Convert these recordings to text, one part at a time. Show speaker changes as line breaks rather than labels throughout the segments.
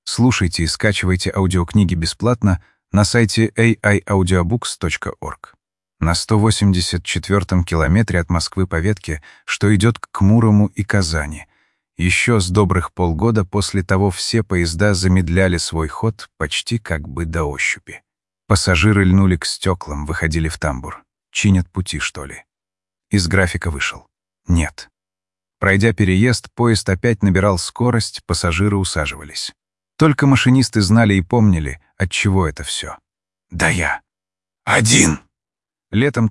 Слушайте и скачивайте аудиокниги бесплатно на сайте aiaudiobooks.org. На 184-м километре от Москвы по ветке, что идет к Мурому и Казани. Еще с добрых полгода после того все поезда замедляли свой ход почти как бы до ощупи. Пассажиры льнули к стеклам, выходили в тамбур. Чинят пути, что ли? Из графика вышел. Нет. Пройдя переезд, поезд опять набирал скорость, пассажиры усаживались. Только машинисты знали и помнили, отчего это все. Да я один! Летом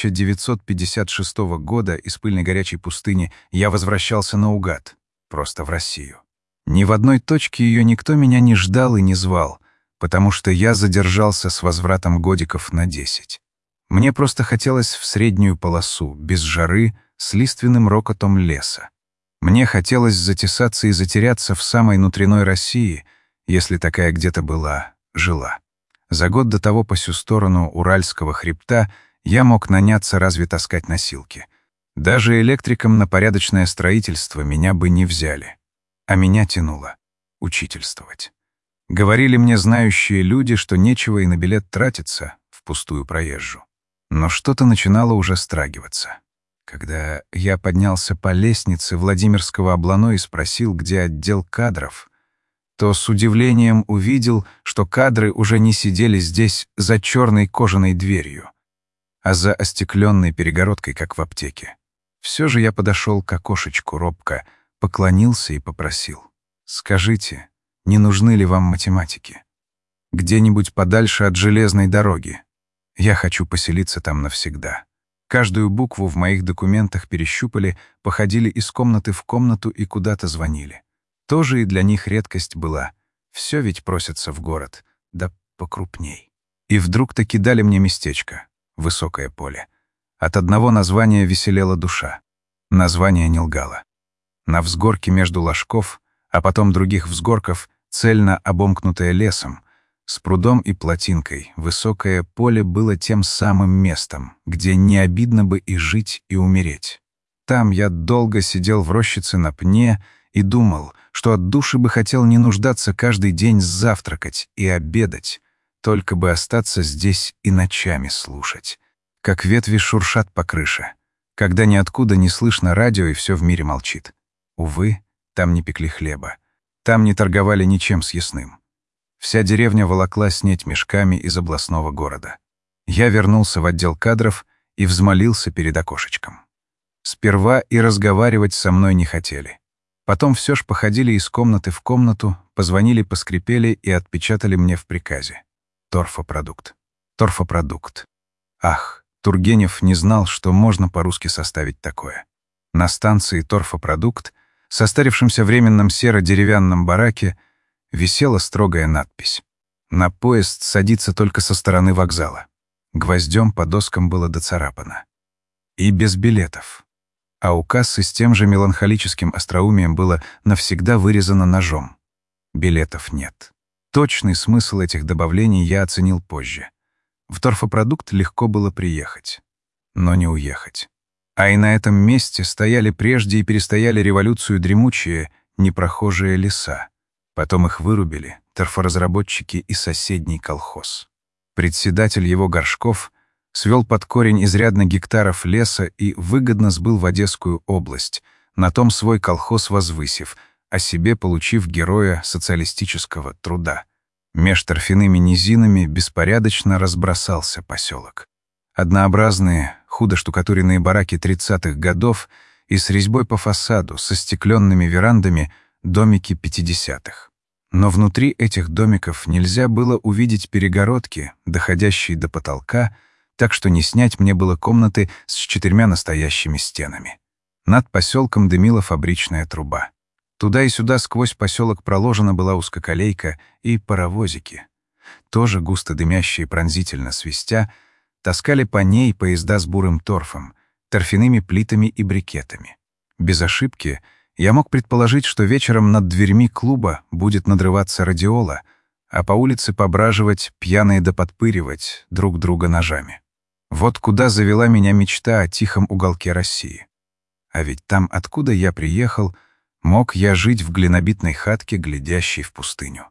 1956 года из пыльной горячей пустыни я возвращался наугад, просто в Россию. Ни в одной точке ее никто меня не ждал и не звал, потому что я задержался с возвратом годиков на 10. Мне просто хотелось в среднюю полосу, без жары, с лиственным рокотом леса. Мне хотелось затесаться и затеряться в самой внутренней России, если такая где-то была, жила. За год до того по сю сторону Уральского хребта я мог наняться разве таскать носилки. Даже электриком на порядочное строительство меня бы не взяли. А меня тянуло учительствовать. Говорили мне знающие люди, что нечего и на билет тратиться, впустую проезжу. Но что-то начинало уже страгиваться. Когда я поднялся по лестнице Владимирского облано и спросил, где отдел кадров, то с удивлением увидел, что кадры уже не сидели здесь за черной кожаной дверью, а за остекленной перегородкой, как в аптеке. Все же я подошел к окошечку робко, поклонился и попросил: «Скажите, не нужны ли вам математики? Где-нибудь подальше от железной дороги. Я хочу поселиться там навсегда». Каждую букву в моих документах перещупали, походили из комнаты в комнату и куда-то звонили. Тоже и для них редкость была. Все ведь просятся в город, да покрупней. И вдруг таки дали мне местечко. Высокое поле. От одного названия веселела душа. Название не лгало. На взгорке между ложков, а потом других взгорков, цельно обомкнутое лесом, с прудом и плотинкой, высокое поле было тем самым местом, где не обидно бы и жить, и умереть. Там я долго сидел в рощице на пне и думал, что от души бы хотел не нуждаться каждый день завтракать и обедать, только бы остаться здесь и ночами слушать, как ветви шуршат по крыше, когда ниоткуда не слышно радио и все в мире молчит. Увы, там не пекли хлеба, там не торговали ничем съестным. Вся деревня волокла снеть мешками из областного города. Я вернулся в отдел кадров и взмолился перед окошечком. Сперва и разговаривать со мной не хотели. Потом все ж походили из комнаты в комнату, позвонили, поскрипели и отпечатали мне в приказе. Торфопродукт. Торфопродукт. Ах, Тургенев не знал, что можно по-русски составить такое. На станции «Торфопродукт», состарившемся временном серо-деревянном бараке, висела строгая надпись. На поезд садиться только со стороны вокзала. Гвоздем по доскам было доцарапано. И без билетов. А у кассы с тем же меланхолическим остроумием было навсегда вырезано ножом. Билетов нет. Точный смысл этих добавлений я оценил позже. В торфопродукт легко было приехать, но не уехать. А и на этом месте стояли прежде и перестояли революцию дремучие, непрохожие леса. Потом их вырубили торфоразработчики и соседний колхоз. Председатель его Горшков свел под корень изрядно гектаров леса и выгодно сбыл в Одесскую область, на том свой колхоз возвысив, о себе получив героя социалистического труда. Меж торфяными низинами беспорядочно разбросался поселок. Однообразные, худо штукатуренные бараки 30-х годов и с резьбой по фасаду, со стекленными верандами, домики 50-х. Но внутри этих домиков нельзя было увидеть перегородки, доходящие до потолка, так что не снять мне было комнаты с 4 настоящими стенами. Над поселком дымила фабричная труба. Туда и сюда сквозь поселок проложена была узкоколейка и паровозики. Тоже густо дымящие, пронзительно свистя, таскали по ней поезда с бурым торфом, торфяными плитами и брикетами. Без ошибки я мог предположить, что вечером над дверьми клуба будет надрываться радиола, а по улице пображивать, пьяные да подпыривать друг друга ножами. Вот куда завела меня мечта о тихом уголке России. А ведь там, откуда я приехал, мог я жить в глинобитной хатке, глядящей в пустыню.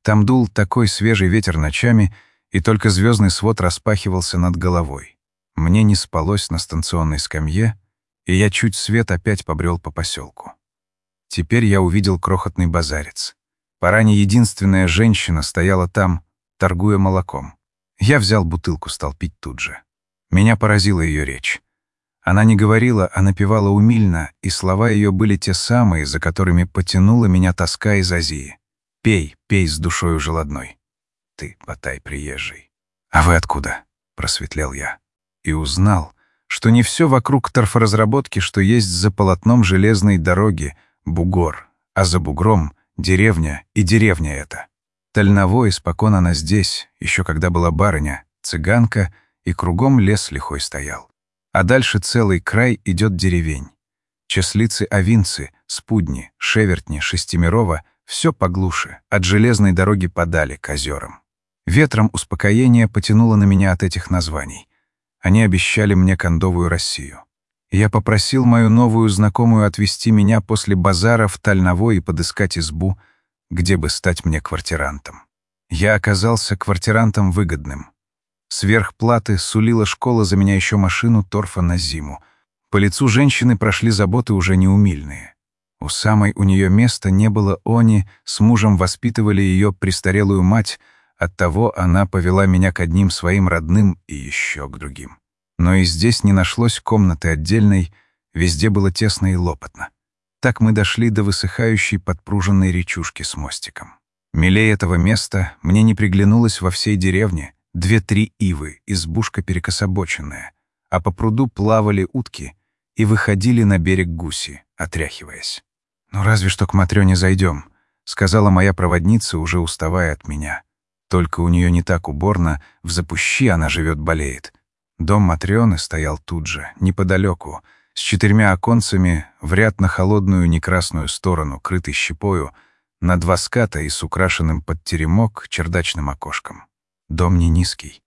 Там дул такой свежий ветер ночами, и только звездный свод распахивался над головой. Мне не спалось на станционной скамье, и я чуть свет опять побрел по поселку. Теперь я увидел крохотный базарец. Поранее единственная женщина стояла там, торгуя молоком. Я взял бутылку, стал пить тут же. Меня поразила ее речь. Она не говорила, а напевала умильно, и слова ее были те самые, за которыми потянула меня тоска из Азии. «Пей, пей с душою желодной. Ты, Патай приезжий». «А вы откуда?» — просветлел я. И узнал, что не все вокруг торфоразработки, что есть за полотном железной дороги, бугор, а за бугром — деревня, и деревня эта. Тальновой, испокон она здесь, еще когда была барыня, цыганка, и кругом лес лихой стоял. А дальше целый край идет деревень. Чеслицы-овинцы, Спудни, Шевертни, Шестимирова — все поглуше, от железной дороги подали к озерам. Ветром успокоения потянуло на меня от этих названий. Они обещали мне кондовую Россию. Я попросил мою новую знакомую отвезти меня после базара в Тальновой и подыскать избу, где бы стать мне квартирантом. Я оказался квартирантом выгодным. Сверх платы сулила школа за меня еще машину торфа на зиму. По лицу женщины прошли заботы уже неумильные. У самой у нее места не было они, с мужем воспитывали ее престарелую мать, оттого она повела меня к одним своим родным и еще к другим. Но и здесь не нашлось комнаты отдельной, везде было тесно и лопотно. Так мы дошли до высыхающей подпруженной речушки с мостиком. Милее этого места мне не приглянулось во всей деревне 2-3 ивы, избушка перекособоченная, а по пруду плавали утки и выходили на берег гуси, отряхиваясь. «Ну разве что к Матрёне зайдем», — сказала моя проводница, уже уставая от меня. Только у нее не так уборно, в Запущи она живет, болеет. Дом Матрёны стоял тут же, неподалеку, с 4 оконцами, в ряд на холодную некрасную сторону, крытый щепою, на 2 ската и с украшенным под теремок чердачным окошком. Дом не низкий,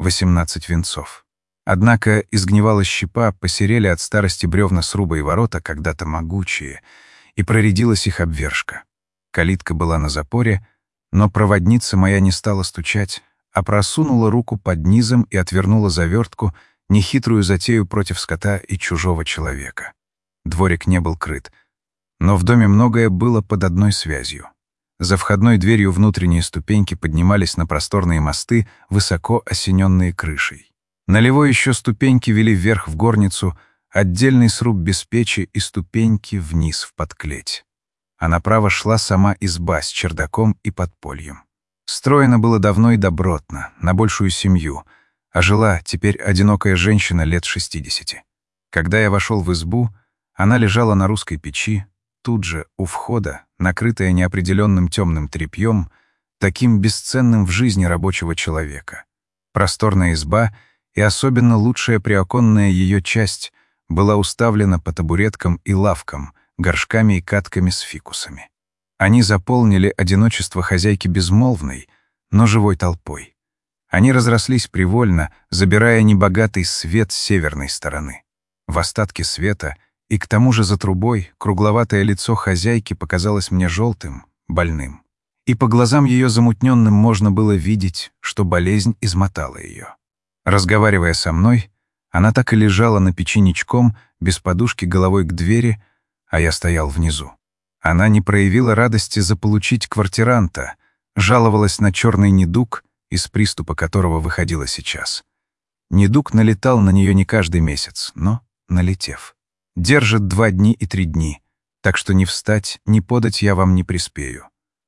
18 венцов. Однако изгнивала щепа, посерели от старости бревна сруба и ворота, когда-то могучие, и проредилась их обвержка. Калитка была на запоре, но проводница моя не стала стучать, а просунула руку под низом и отвернула завертку, нехитрую затею против скота и чужого человека. Дворик не был крыт, но в доме многое было под одной связью. За входной дверью внутренние ступеньки поднимались на просторные мосты, высоко осененные крышей. Налево еще ступеньки вели вверх в горницу, отдельный сруб без печи и ступеньки вниз в подклеть. А направо шла сама изба с чердаком и подпольем. Строено было давно и добротно, на большую семью, а жила теперь одинокая женщина лет 60. Когда я вошел в избу, она лежала на русской печи, тут же, у входа, накрытая неопределенным темным тряпьем, таким бесценным в жизни рабочего человека. Просторная изба и особенно лучшая приоконная ее часть была уставлена по табуреткам и лавкам, горшками и катками с фикусами. Они заполнили одиночество хозяйки безмолвной, но живой толпой. Они разрослись привольно, забирая небогатый свет с северной стороны. В остатке света и к тому же за трубой кругловатое лицо хозяйки показалось мне желтым, больным. И по глазам ее замутненным можно было видеть, что болезнь измотала ее. Разговаривая со мной, она так и лежала на печи ничком, без подушки головой к двери, а я стоял внизу. Она не проявила радости заполучить квартиранта, жаловалась на черный недуг, из приступа которого выходила сейчас. Недуг налетал на нее не каждый месяц, но налетев. Держит 2 дни и 3 дни, так что не встать, не подать я вам не приспею.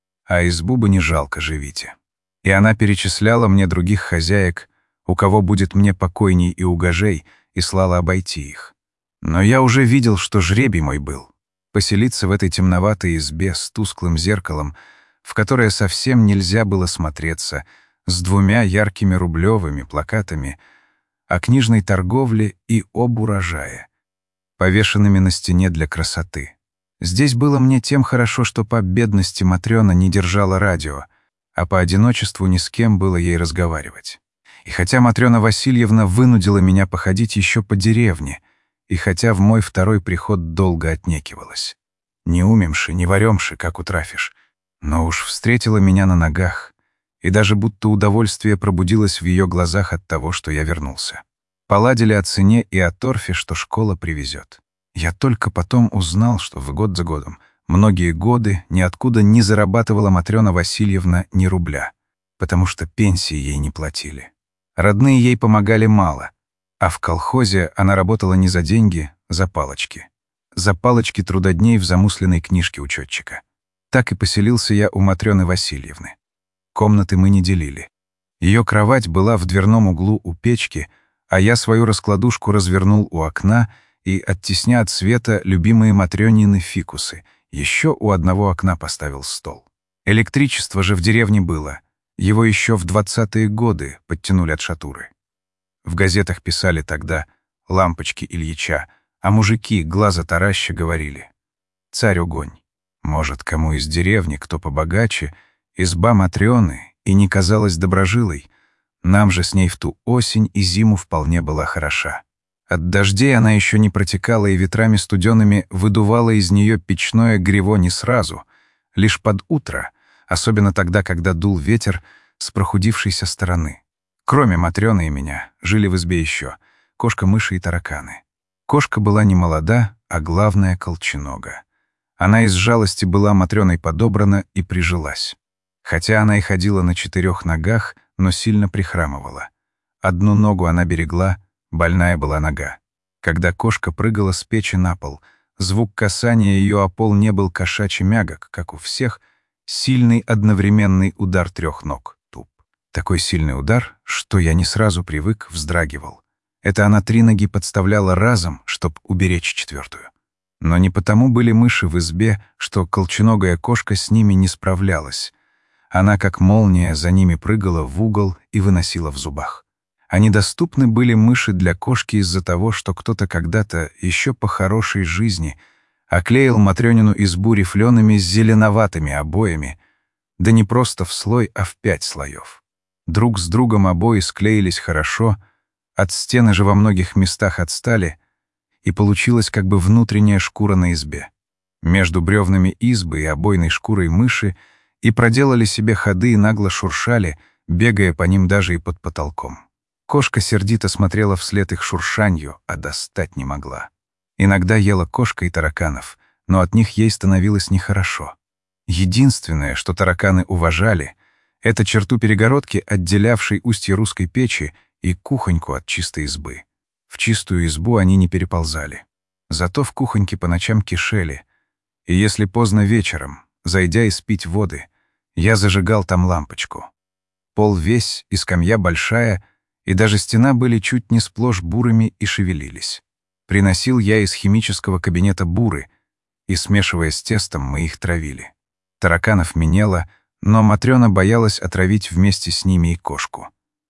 А избу бы не жалко, живите. И она перечисляла мне других хозяек, у кого будет мне покойней и угожей, и слала обойти их. Но я уже видел, что жребий мой был. Поселиться в этой темноватой избе с тусклым зеркалом, в которое совсем нельзя было смотреться, с 2 яркими рублевыми плакатами о книжной торговле и об урожае, повешенными на стене для красоты. Здесь было мне тем хорошо, что по бедности Матрёна не держала радио, а по одиночеству ни с кем было ей разговаривать. И хотя Матрёна Васильевна вынудила меня походить еще по деревне, и хотя в мой второй приход долго отнекивалась. Не умемши, не варёмши, как утрафишь. Но уж встретила меня на ногах, и даже будто удовольствие пробудилось в ее глазах от того, что я вернулся. Поладили о цене и о торфе, что школа привезет. Я только потом узнал, что год за годом, многие годы, ниоткуда не зарабатывала Матрёна Васильевна ни рубля, потому что пенсии ей не платили. Родные ей помогали мало, а в колхозе она работала не за деньги, за палочки. За палочки трудодней в замусленной книжке учетчика. Так и поселился я у Матрёны Васильевны. Комнаты мы не делили. Ее кровать была в дверном углу у печки, а я свою раскладушку развернул у окна и, оттесня от света, любимые Матрёнины фикусы, еще у одного окна поставил стол. Электричество же в деревне было. Его еще в 20-е годы подтянули от шатуры. В газетах писали тогда «Лампочки Ильича», а мужики, глаза тараща, говорили: «Царь-угонь, может, кому из деревни, кто побогаче, изба Матрёны и не казалась доброжилой, нам же с ней в ту осень и зиму вполне была хороша. От дождей она еще не протекала и ветрами студеными выдувала из нее печное грево не сразу, лишь под утро, особенно тогда, когда дул ветер с прохудившейся стороны. Кроме Матрёны и меня жили в избе еще кошка, мыши и тараканы. Кошка была не молода, а главное — колченога. Она из жалости была Матрёной подобрана и прижилась. Хотя она и ходила на 4 ногах, но сильно прихрамывала. Одну ногу она берегла, больная была нога. Когда кошка прыгала с печи на пол, звук касания ее о пол не был кошачий мягок, как у всех, сильный одновременный удар 3 ног. Туп. Такой сильный удар, что я не сразу привык, вздрагивал. Это она 3 ноги подставляла разом, чтоб уберечь 4-ю. Но не потому были мыши в избе, что колченогая кошка с ними не справлялась. Она, как молния, за ними прыгала в угол и выносила в зубах. А недоступны были мыши для кошки из-за того, что кто-то когда-то, еще по хорошей жизни, оклеил Матрёнину избу рифлеными с зеленоватыми обоями, да не просто в слой, а в 5 слоев. Друг с другом обои склеились хорошо, от стены же во многих местах отстали, и получилась как бы внутренняя шкура на избе. Между бревнами избы и обойной шкурой мыши и проделали себе ходы и нагло шуршали, бегая по ним даже и под потолком. Кошка сердито смотрела вслед их шуршанью, а достать не могла. Иногда ела кошка и тараканов, но от них ей становилось нехорошо. Единственное, что тараканы уважали, это черту перегородки, отделявшей устье русской печи, и кухоньку от чистой избы. В чистую избу они не переползали. Зато в кухоньке по ночам кишели, и если поздно вечером, зайдя испить воды, я зажигал там лампочку. Пол весь и скамья большая, и даже стена были чуть не сплошь бурыми и шевелились. Приносил я из химического кабинета буры, и, смешивая с тестом, мы их травили. Тараканов менело, но Матрёна боялась отравить вместе с ними и кошку.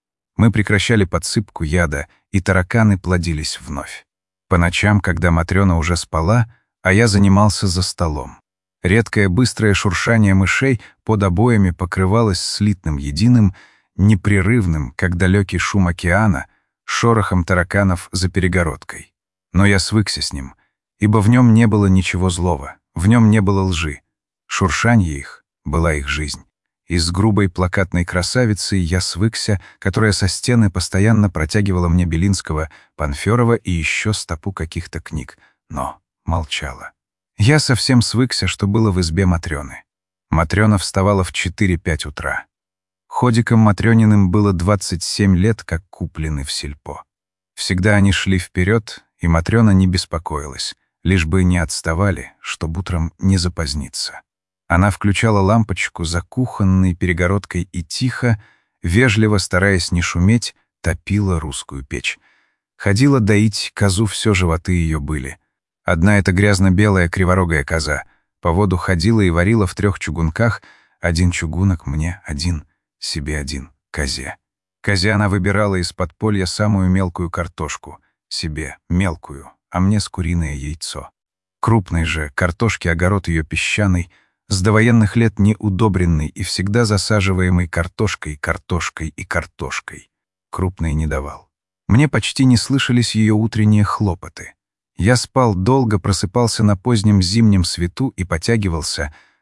Мы прекращали подсыпку яда, и тараканы плодились вновь. По ночам, когда Матрёна уже спала, а я занимался за столом. Редкое быстрое шуршание мышей под обоями покрывалось слитным единым, непрерывным, как далекий шум океана, шорохом тараканов за перегородкой. Но я свыкся с ним, ибо в нем не было ничего злого, в нем не было лжи. Шуршанье их была их жизнь. И с грубой плакатной красавицей я свыкся, которая со стены постоянно протягивала мне Белинского, Панферова и еще стопу каких-то книг, но молчала. Я совсем свыкся, что было в избе Матрёны. Матрёна вставала в 4-5 утра. Ходикам Матрёниным было 27 лет, как куплены в сельпо. Всегда они шли вперед, и Матрёна не беспокоилась, лишь бы не отставали, чтоб утром не запоздниться. Она включала лампочку за кухонной перегородкой и тихо, вежливо, стараясь не шуметь, топила русскую печь. Ходила доить козу, все животы ее были. Одна эта грязно-белая криворогая коза по воду ходила и варила в 3 чугунках, 1 чугунок мне, 1, себе 1, козе. Козе она выбирала из подполья самую мелкую картошку, себе мелкую, а мне с куриное яйцо. Крупной же картошки огород ее песчаный, с довоенных лет неудобренный и всегда засаживаемый картошкой, картошкой и картошкой. Крупной не давал. Мне почти не слышались ее утренние хлопоты. Я спал долго, просыпался на позднем зимнем свету и потягивался,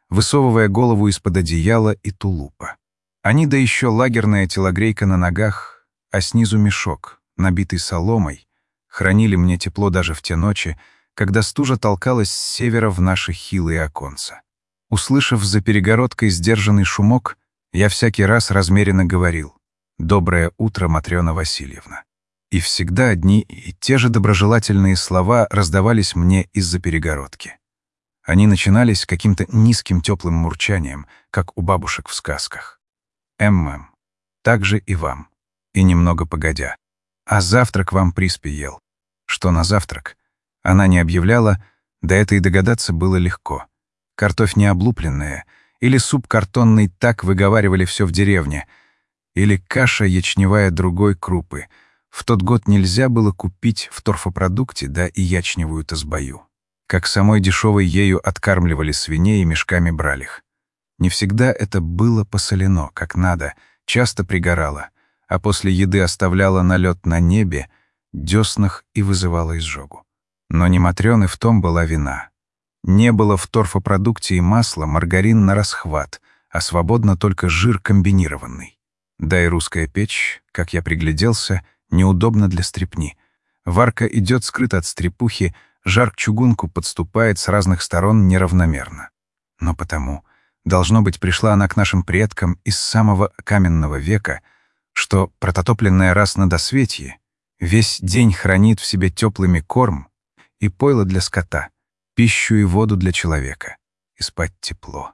высовывая голову из-под одеяла и тулупа. Они да еще лагерная телогрейка на ногах, а снизу мешок, набитый соломой, хранили мне тепло даже в те ночи, когда стужа толкалась с севера в наши хилые оконца. Услышав за перегородкой сдержанный шумок, я всякий раз размеренно говорил: «Доброе утро, Матрёна Васильевна». И всегда одни и те же доброжелательные слова раздавались мне из-за перегородки. Они начинались каким-то низким теплым мурчанием, как у бабушек в сказках. «Эммэм, так же и вам». И немного погодя: «А завтрак вам Приспи ел». Что на завтрак? Она не объявляла, да это и догадаться было легко. Картофь не облупленная, или суп картонный, так выговаривали все в деревне, или каша ячневая другой крупы. В тот год нельзя было купить в торфопродукте, да и ячневую тазбаю. Как самой дешевой ею откармливали свиней и мешками брали их. Не всегда это было посолено, как надо, часто пригорало, а после еды оставляло налет на небе, деснах и вызывало изжогу. Но не Матрёны в том была вина. Не было в торфопродукте и масла, маргарин на расхват, а свободно только жир комбинированный. Да и русская печь, как я пригляделся, неудобна для стрепни. Варка идет скрыто от стрепухи, жар к чугунку подступает с разных сторон неравномерно. Но потому, должно быть, пришла она к нашим предкам из самого каменного века, что прототопленная раз на досветье весь день хранит в себе теплыми корм и пойло для скота, пищу и воду для человека, и спать тепло.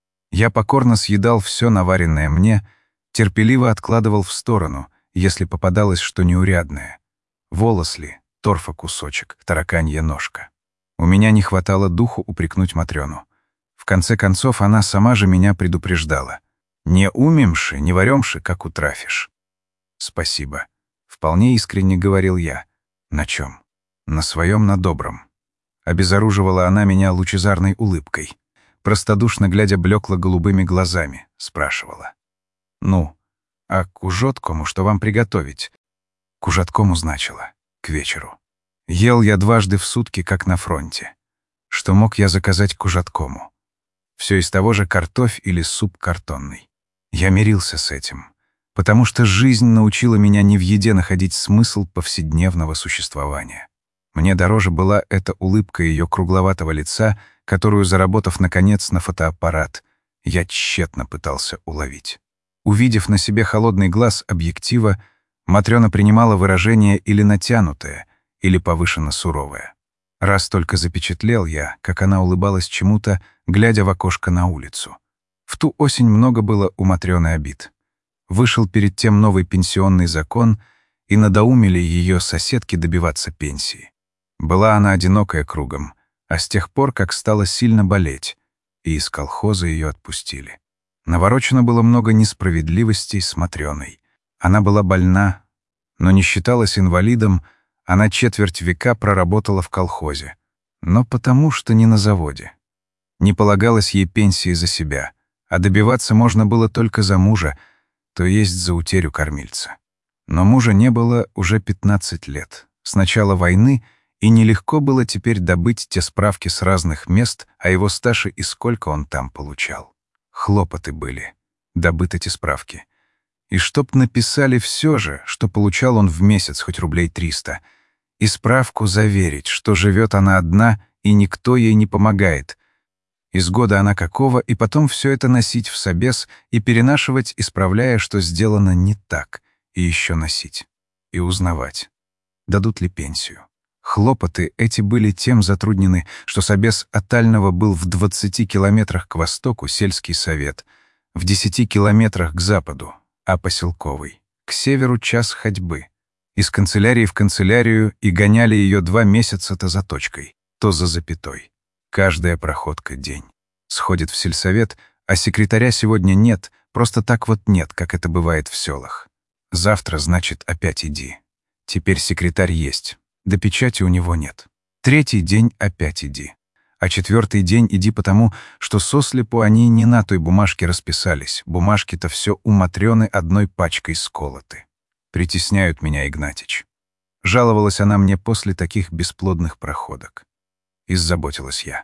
Я покорно съедал все наваренное мне, терпеливо откладывал в сторону, если попадалось что неурядное. Волос ли, торфа кусочек, тараканья ножка. У меня не хватало духу упрекнуть Матрёну. В конце концов, она сама же меня предупреждала: «Не умемши, не варёмши, как утрафишь». «Спасибо», — вполне искренне говорил я. «На чём? На своём, на добром». Обезоруживала она меня лучезарной улыбкой. Простодушно глядя блекло-голубыми глазами, спрашивала: «Ну, а к ужоткому что вам приготовить?» К ужоткому значило к вечеру. Ел я дважды в сутки, как на фронте. Что мог я заказать к ужоткому? Все из того же картофь или суп картонный. Я мирился с этим, потому что жизнь научила меня не в еде находить смысл повседневного существования. Мне дороже была эта улыбка ее кругловатого лица, которую, заработав, наконец, на фотоаппарат, я тщетно пытался уловить. Увидев на себе холодный глаз объектива, Матрёна принимала выражение или натянутое, или повышенно суровое. Раз только запечатлел я, как она улыбалась чему-то, глядя в окошко на улицу. В ту осень много было у Матрёны обид. Вышел перед тем новый пенсионный закон, и надоумили ее соседки добиваться пенсии. Была она одинокая кругом, а с тех пор, как стала сильно болеть, и из колхоза ее отпустили. Наворочено было много несправедливостей с Матрёной. Она была больна, но не считалась инвалидом, она четверть века проработала в колхозе. Но потому что не на заводе. Не полагалось ей пенсии за себя, а добиваться можно было только за мужа, то есть за утерю кормильца. Но мужа не было уже 15 лет, с начала войны, и нелегко было теперь добыть те справки с разных мест о его стаже и сколько он там получал. Хлопоты были добыть эти справки. И чтоб написали все же, что получал он в месяц хоть рублей 300, и справку заверить, что живет она одна, и никто ей не помогает. Из года она какого, и потом все это носить в собес и перенашивать, исправляя, что сделано не так, и еще носить. И узнавать, дадут ли пенсию. Хлопоты эти были тем затруднены, что собес Атального был в 20 километрах к востоку сельский совет, в 10 километрах к западу, а поселковый — к северу час ходьбы. Из канцелярии в канцелярию и гоняли ее 2 месяца то за точкой, то за запятой. Каждая проходка — день. Сходит в сельсовет, а секретаря сегодня нет, просто так вот нет, как это бывает в селах. Завтра, значит, опять иди. Теперь секретарь есть, да печати у него нет. 3-й день опять иди. А 4-й день иди потому, что сослепу они не на той бумажке расписались. Бумажки-то все у Матрёны одной пачкой сколоты. Притесняют меня, Игнатич. Жаловалась она мне после таких бесплодных проходок. Иззаботилась я.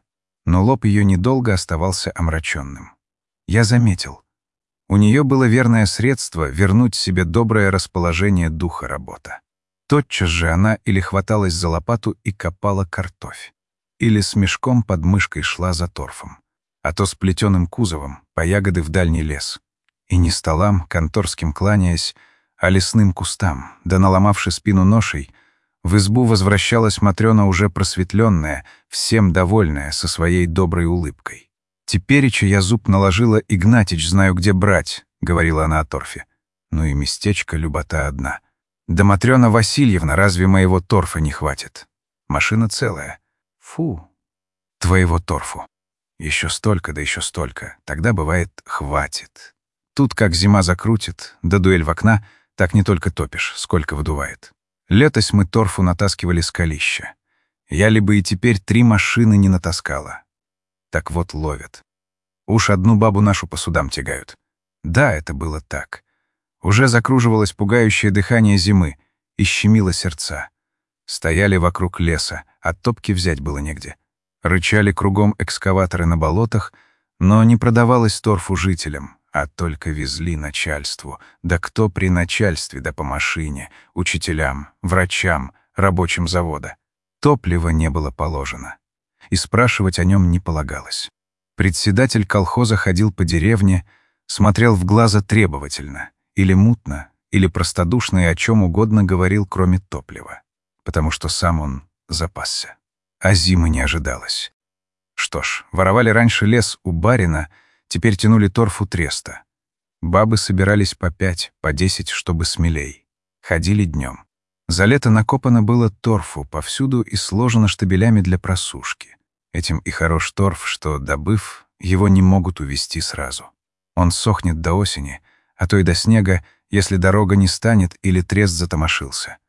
но лоб ее недолго оставался омраченным. Я заметил. У нее было верное средство вернуть себе доброе расположение духа работа. Тотчас же она или хваталась за лопату и копала картофь, или с мешком под мышкой шла за торфом, а то с плетеным кузовом по ягоды в дальний лес. И не столам, конторским кланяясь, а лесным кустам, да наломавши спину ношей, в избу возвращалась Матрёна уже просветленная, всем довольная, со своей доброй улыбкой. «Тепереча я зуб наложила, Игнатич, знаю, где брать», — говорила она о торфе. Ну и местечко любота одна. «Да, Матрёна Васильевна, разве моего торфа не хватит? Машина целая. Фу, твоего торфу. Еще столько, да еще столько. Тогда, бывает, хватит. Тут как зима закрутит, да дуэль в окна, так не только топишь, сколько выдувает. Летось мы торфу натаскивали с колища. Я либо и теперь 3 машины не натаскала. Так вот ловят. Уж одну бабу нашу по судам тягают. Да, это было так. Уже закруживалось пугающее дыхание зимы и щемило сердца. Стояли вокруг леса, а топки взять было негде. Рычали кругом экскаваторы на болотах, но не продавалось торфу жителям, а только везли начальству. Да кто при начальстве, да по машине, учителям, врачам, рабочим завода. Топлива не было положено. И спрашивать о нем не полагалось. Председатель колхоза ходил по деревне, смотрел в глаза требовательно, или мутно, или простодушно и о чем угодно говорил, кроме топлива, потому что сам он запасся. А зимы не ожидалось. Что ж, воровали раньше лес у барина, теперь тянули торф у треста. Бабы собирались по 5, по 10, чтобы смелей. Ходили днем. За лето накопано было торфу повсюду и сложено штабелями для просушки. Этим и хорош торф, что, добыв, его не могут увезти сразу. Он сохнет до осени, а то и до снега, если дорога не станет или трест затомошился.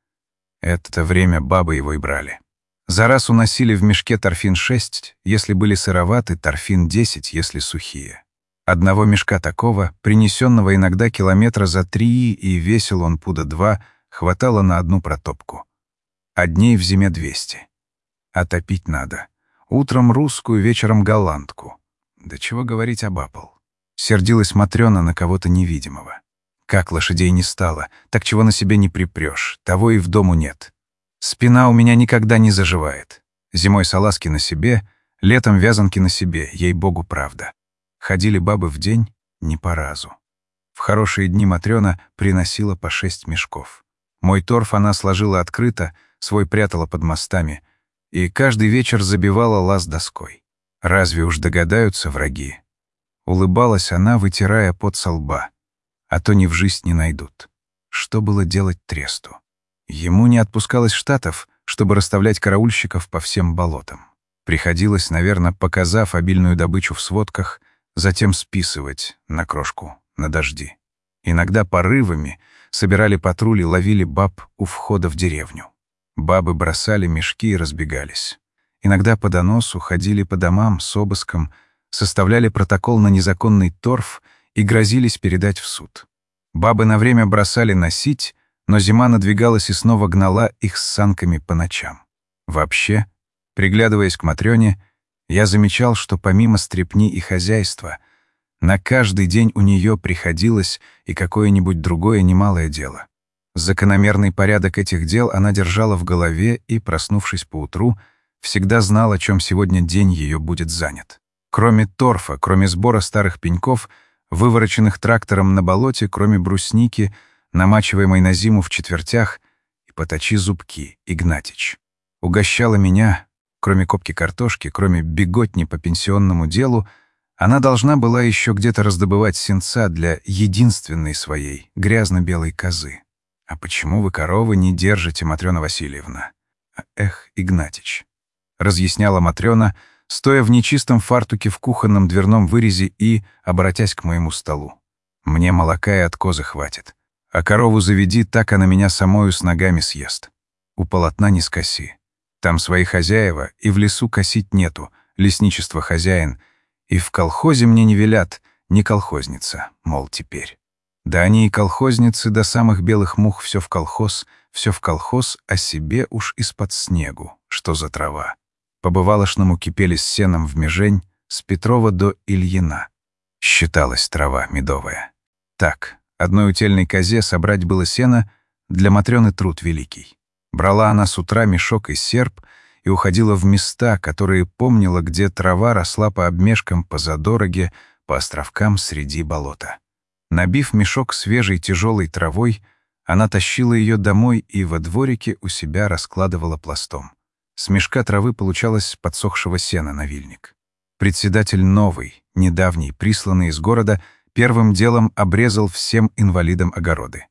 Это время бабы его и брали. За раз уносили в мешке торфин 6, если были сыроваты, торфин 10, если сухие. Одного мешка такого, принесенного иногда километра за 3, и весил он пуда 2, хватало на одну протопку. А дней в зиме 200. А топить надо. Утром русскую, вечером голландку. Да чего говорить об апл. Сердилась Матрёна на кого-то невидимого. Как лошадей не стало, так чего на себе не припрёшь, того и в дому нет. Спина у меня никогда не заживает. Зимой салазки на себе, летом вязанки на себе, ей-богу, правда. Ходили бабы в день не по разу. В хорошие дни Матрёна приносила по 6 мешков. Мой торф она сложила открыто, свой прятала под мостами, и каждый вечер забивала лаз доской. Разве уж догадаются враги? Улыбалась она, вытирая пот со лба. А то ни в жизнь не найдут. Что было делать тресту? Ему не отпускалось штатов, чтобы расставлять караульщиков по всем болотам. Приходилось, наверное, показав обильную добычу в сводках, затем списывать на крошку, на дожди. Иногда порывами собирали патрули, ловили баб у входа в деревню. Бабы бросали мешки и разбегались. Иногда по доносу ходили по домам с обыском, составляли протокол на незаконный торф и грозились передать в суд. Бабы на время бросали носить, но зима надвигалась и снова гнала их с санками по ночам. Вообще, приглядываясь к Матрёне, я замечал, что помимо стрепни и хозяйства, на каждый день у неё приходилось и какое-нибудь другое немалое дело. Закономерный порядок этих дел она держала в голове и, проснувшись поутру, всегда знала, чем сегодня день её будет занят. Кроме торфа, кроме сбора старых пеньков, вывороченных трактором на болоте, кроме брусники, намачиваемой на зиму в четвертях, и поточи зубки, Игнатич. Угощала меня, кроме копки картошки, кроме беготни по пенсионному делу, она должна была еще где-то раздобывать сенца для единственной своей грязно-белой козы. «А почему вы коровы не держите, Матрёна Васильевна?» «Эх, Игнатич», — разъясняла Матрёна, стоя в нечистом фартуке в кухонном дверном вырезе и, обратясь к моему столу. «Мне молока и от козы хватит. А корову заведи, так она меня самою с ногами съест. У полотна не скоси. Там свои хозяева, и в лесу косить нету, лесничество хозяин. И в колхозе мне не велят, не колхозница, мол, теперь. Да они и колхозницы до самых белых мух все в колхоз, а себе уж из-под снегу, что за трава. По-бывалошному кипели с сеном в межень, с Петрова до Ильина. Считалась трава медовая. Так, одной утельной козе собрать было сено, для Матрёны труд великий. Брала она с утра мешок и серп и уходила в места, которые помнила, где трава росла по обмешкам, по задороге, по островкам среди болота. Набив мешок свежей тяжелой травой, она тащила ее домой и во дворике у себя раскладывала пластом. С мешка травы получалось подсохшего сена на вильник. Председатель новый, недавний, присланный из города, первым делом обрезал всем инвалидам огороды.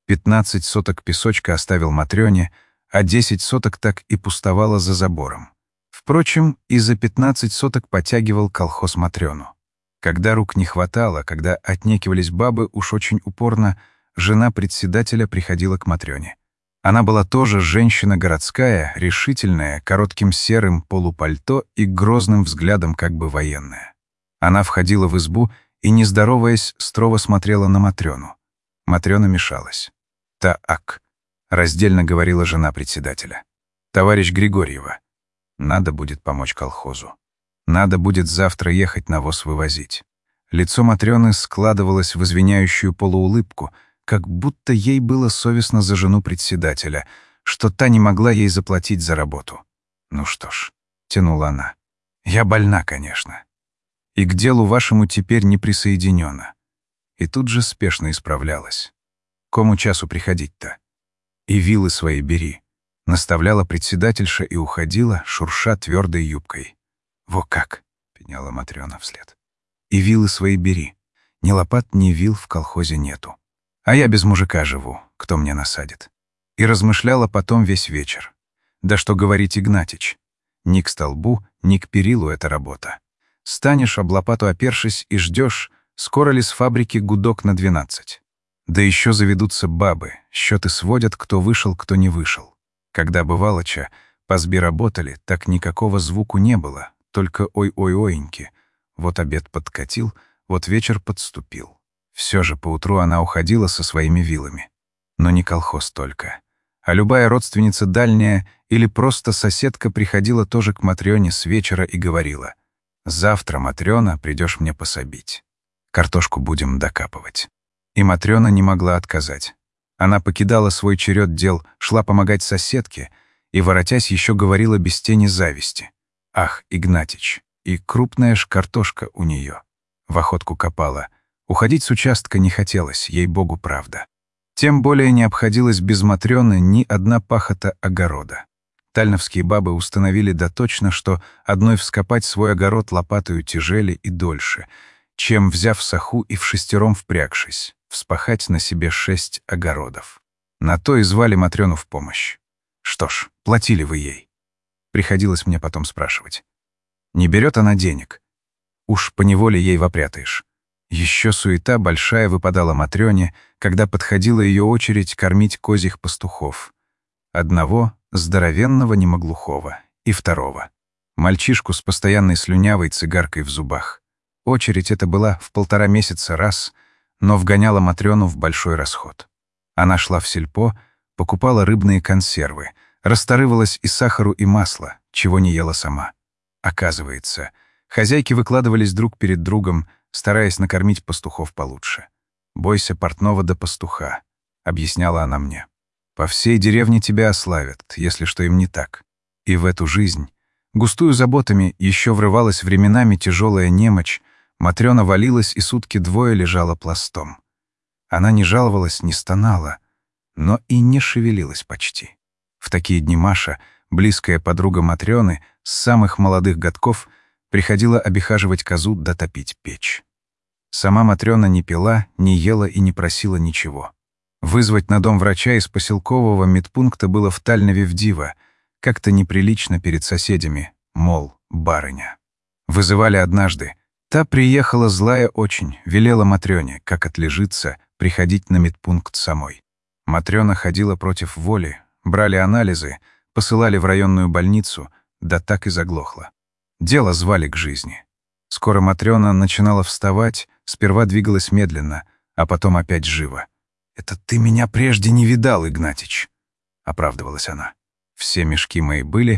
15 соток песочка оставил Матрёне, а 10 соток так и пустовало за забором. Впрочем, и за 15 соток потягивал колхоз Матрёну. Когда рук не хватало, когда отнекивались бабы уж очень упорно, жена председателя приходила к Матрёне. Она была тоже женщина городская, решительная, коротким серым полупальто и грозным взглядом как бы военная. Она входила в избу и, не здороваясь, строго смотрела на Матрёну. Матрёна мешалась. «Так», — раздельно говорила жена председателя. «Товарищ Григорьева, надо будет помочь колхозу. Надо будет завтра ехать навоз вывозить». Лицо Матрёны складывалось в извиняющую полуулыбку, как будто ей было совестно за жену председателя, что та не могла ей заплатить за работу. «Ну что ж», — тянула она, — «я больна, конечно. И к делу вашему теперь не присоединена». И тут же спешно исправлялась. «Кому часу приходить-то? И вилы свои бери», — наставляла председательша и уходила, шурша твердой юбкой. «Во как!» — пеняла Матрёна вслед. «И вилы свои бери. Ни лопат, ни вил в колхозе нету. А я без мужика живу, кто мне насадит». И размышляла потом весь вечер. Да что говорить, Игнатич. Ни к столбу, ни к перилу эта работа. Станешь, об лопату опершись, и ждешь, скоро ли с фабрики гудок на 12. Да еще заведутся бабы, счеты сводят, кто вышел, кто не вышел. Когда бывалоча, по сби работали, так никакого звуку не было, только ой-ой-ойньки. Вот обед подкатил, вот вечер подступил. Все же поутру она уходила со своими вилами. Но не колхоз только. А любая родственница дальняя или просто соседка приходила тоже к Матрёне с вечера и говорила: «Завтра, Матрёна, придешь мне пособить. Картошку будем докапывать». И Матрёна не могла отказать. Она покидала свой черед дел, шла помогать соседке и, воротясь, еще говорила без тени зависти: «Ах, Игнатич, и крупная ж картошка у нее». В охотку копала. Уходить с участка не хотелось, ей-богу, правда. Тем более не обходилась без Матрёны ни одна пахота огорода. Тальновские бабы установили доточно, что одной вскопать свой огород лопатою тяжели и дольше, чем, взяв саху и вшестером впрягшись, вспахать на себе 6 огородов. На то и звали Матрёну в помощь. Что ж, платили вы ей? Приходилось мне потом спрашивать. Не берет она денег. Уж поневоле ей вопрятаешь. Еще суета большая выпадала Матрёне, когда подходила ее очередь кормить козьих пастухов. Одного, здоровенного немоглухого, и второго. Мальчишку с постоянной слюнявой цигаркой в зубах. Очередь эта была в 1,5 месяца раз, но вгоняла Матрёну в большой расход. Она шла в сельпо, покупала рыбные консервы, расторывалась и сахару, и масла, чего не ела сама. Оказывается, хозяйки выкладывались друг перед другом, стараясь накормить пастухов получше. «Бойся портного да пастуха», — объясняла она мне. «По всей деревне тебя ославят, если что им не так». И в эту жизнь, густую заботами, еще врывалась временами тяжелая немочь, Матрёна валилась и сутки двое лежала пластом. Она не жаловалась, не стонала, но и не шевелилась почти. В такие дни Маша, близкая подруга Матрёны, с самых молодых годков, приходила обихаживать козу да топить печь. Сама Матрёна не пила, не ела и не просила ничего. Вызвать на дом врача из поселкового медпункта было в Тальнове в диво, как-то неприлично перед соседями, мол, барыня. Вызывали однажды. Та приехала злая очень, велела Матрёне, как отлежится, приходить на медпункт самой. Матрёна ходила против воли, брали анализы, посылали в районную больницу, да так и заглохла. Дело звали к жизни. Скоро Матрёна начинала вставать, сперва двигалась медленно, а потом опять живо. «Это ты меня прежде не видал, Игнатич», — оправдывалась она. «Все мешки мои были,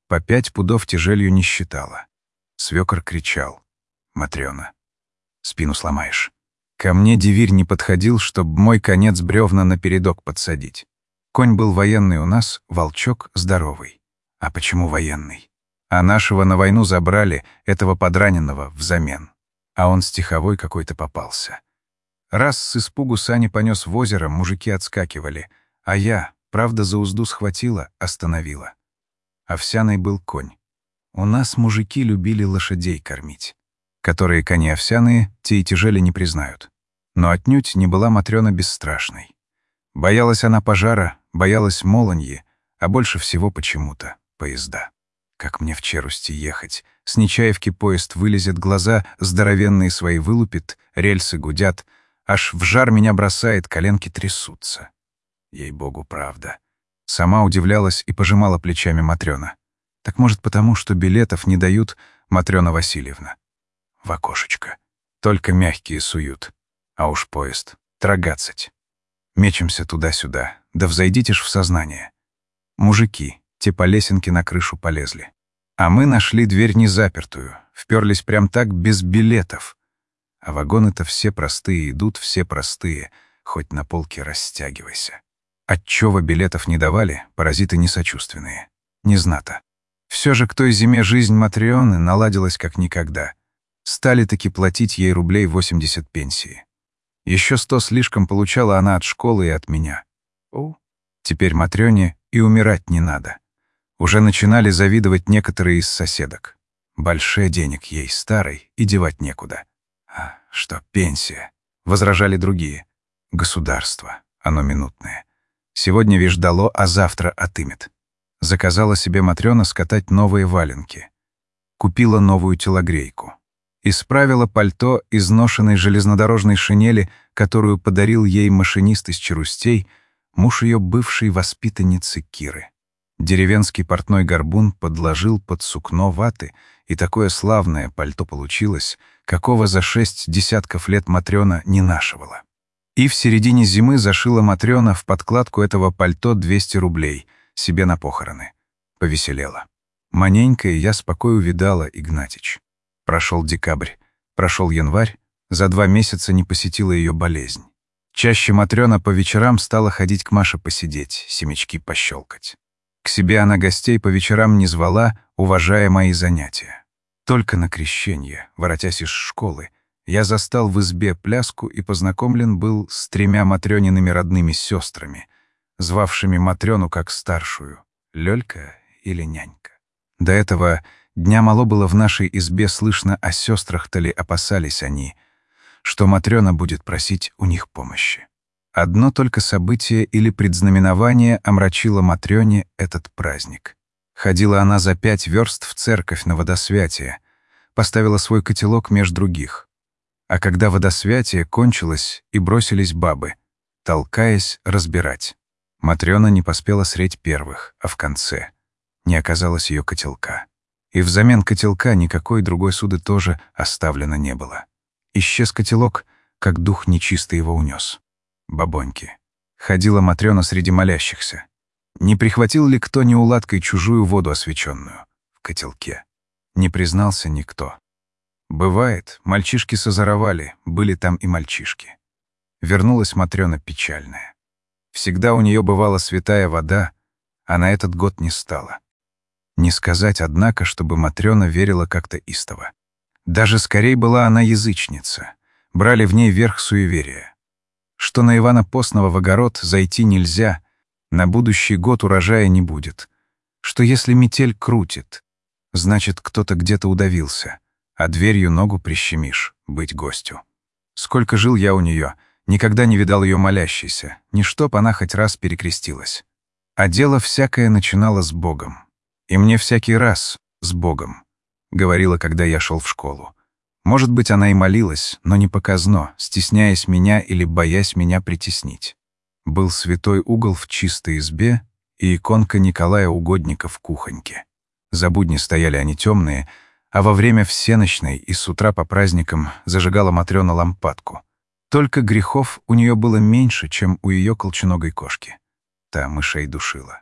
По 5 пудов тяжелью не считала. Свекор кричал: «Матрёна, спину сломаешь». Ко мне дивирь не подходил, чтоб мой конец бревна напередок подсадить. Конь был военный у нас, волчок здоровый. А почему военный? А нашего на войну забрали, этого подраненного, взамен. А он стиховой какой-то попался. Раз с испугу сани понес в озеро, мужики отскакивали, а я, правда, за узду схватила, остановила. Овсяный был конь. У нас мужики любили лошадей кормить. Которые кони овсяные, те и тяжели не признают. Но отнюдь не была Матрёна бесстрашной. Боялась она пожара, боялась молоньи, а больше всего почему-то поезда. Как мне в Черусти ехать? С Нечаевки поезд вылезет, глаза здоровенные свои вылупит, рельсы гудят, аж в жар меня бросает, коленки трясутся. Ей-богу, правда. Сама удивлялась и пожимала плечами Матрёна. Так может потому, что билетов не дают, Матрёна Васильевна? В окошечко. Только мягкие суют. А уж поезд. Трогацать. Мечемся туда-сюда. Да взойдите ж в сознание. Мужики, те по лесенке на крышу полезли. А мы нашли дверь незапертую. Вперлись прям так, без билетов. А вагоны-то все простые идут, все простые. Хоть на полке растягивайся. Отчего билетов не давали, паразиты несочувственные. Не знато. Все же к той зиме жизнь Матрёны наладилась как никогда. Стали-таки платить ей рублей 80 пенсии. Еще 100 слишком получала она от школы и от меня. Теперь Матрёне и умирать не надо. Уже начинали завидовать некоторые из соседок. Больше денег ей, старой, и девать некуда. А что, пенсия? Возражали другие. Государство, оно минутное. Сегодня вишь дало, а завтра отымет. Заказала себе Матрёна скатать новые валенки. Купила новую телогрейку. Исправила пальто изношенной железнодорожной шинели, которую подарил ей машинист из Черустей, муж ее бывшей воспитанницы Киры. Деревенский портной горбун подложил под сукно ваты, и такое славное пальто получилось, какого за 6 десятков лет Матрёна не нашивала. И в середине зимы зашила Матрёна в подкладку этого пальто 200 рублей себе на похороны. Повеселела. Маненько и я спокою увидала, Игнатич. Прошел декабрь, прошел январь, за 2 месяца не посетила ее болезнь. Чаще Матрёна по вечерам стала ходить к Маше посидеть, семечки пощелкать. К себе она гостей по вечерам не звала, уважая мои занятия. Только на крещенье, воротясь из школы, я застал в избе пляску и познакомлен был с 3 Матрёниными родными сестрами, звавшими Матрёну как старшую, Лёлька или нянька. До этого дня мало было в нашей избе слышно о сестрах-то ли опасались они, что Матрёна будет просить у них помощи. Одно только событие или предзнаменование омрачило Матрёне этот праздник. Ходила она за 5 верст в церковь на водосвятие, поставила свой котелок меж других. А когда водосвятие кончилось, и бросились бабы, толкаясь, разбирать. Матрёна не поспела средь первых, а в конце не оказалось ее котелка. И взамен котелка никакой другой суды тоже оставлено не было. Исчез котелок, как дух нечистый его унес. Бабоньки. Ходила Матрёна среди молящихся. Не прихватил ли кто неуладкой чужую воду освяченную в котелке? Не признался никто. Бывает, мальчишки созоровали, были там и мальчишки. Вернулась Матрёна печальная. Всегда у нее бывала святая вода, а на этот год не стало. Не сказать, однако, чтобы Матрёна верила как-то истово. Даже скорей была она язычница. Брали в ней верх суеверия. Что на Ивана Постного в огород зайти нельзя, на будущий год урожая не будет. Что если метель крутит, значит, кто-то где-то удавился, а дверью ногу прищемишь, быть гостю. Сколько жил я у нее, никогда не видал ее молящейся, ни чтоб она хоть раз перекрестилась. А дело всякое начинало с Богом. И мне всякий раз с Богом, говорила, когда я шел в школу. Может быть, она и молилась, но не показно, стесняясь меня или боясь меня притеснить. Был святой угол в чистой избе и иконка Николая Угодника в кухоньке. За будни стояли они темные, а во время всенощной и с утра по праздникам зажигала Матрёна лампадку. Только грехов у нее было меньше, чем у ее колченогой кошки. Та мышей душила.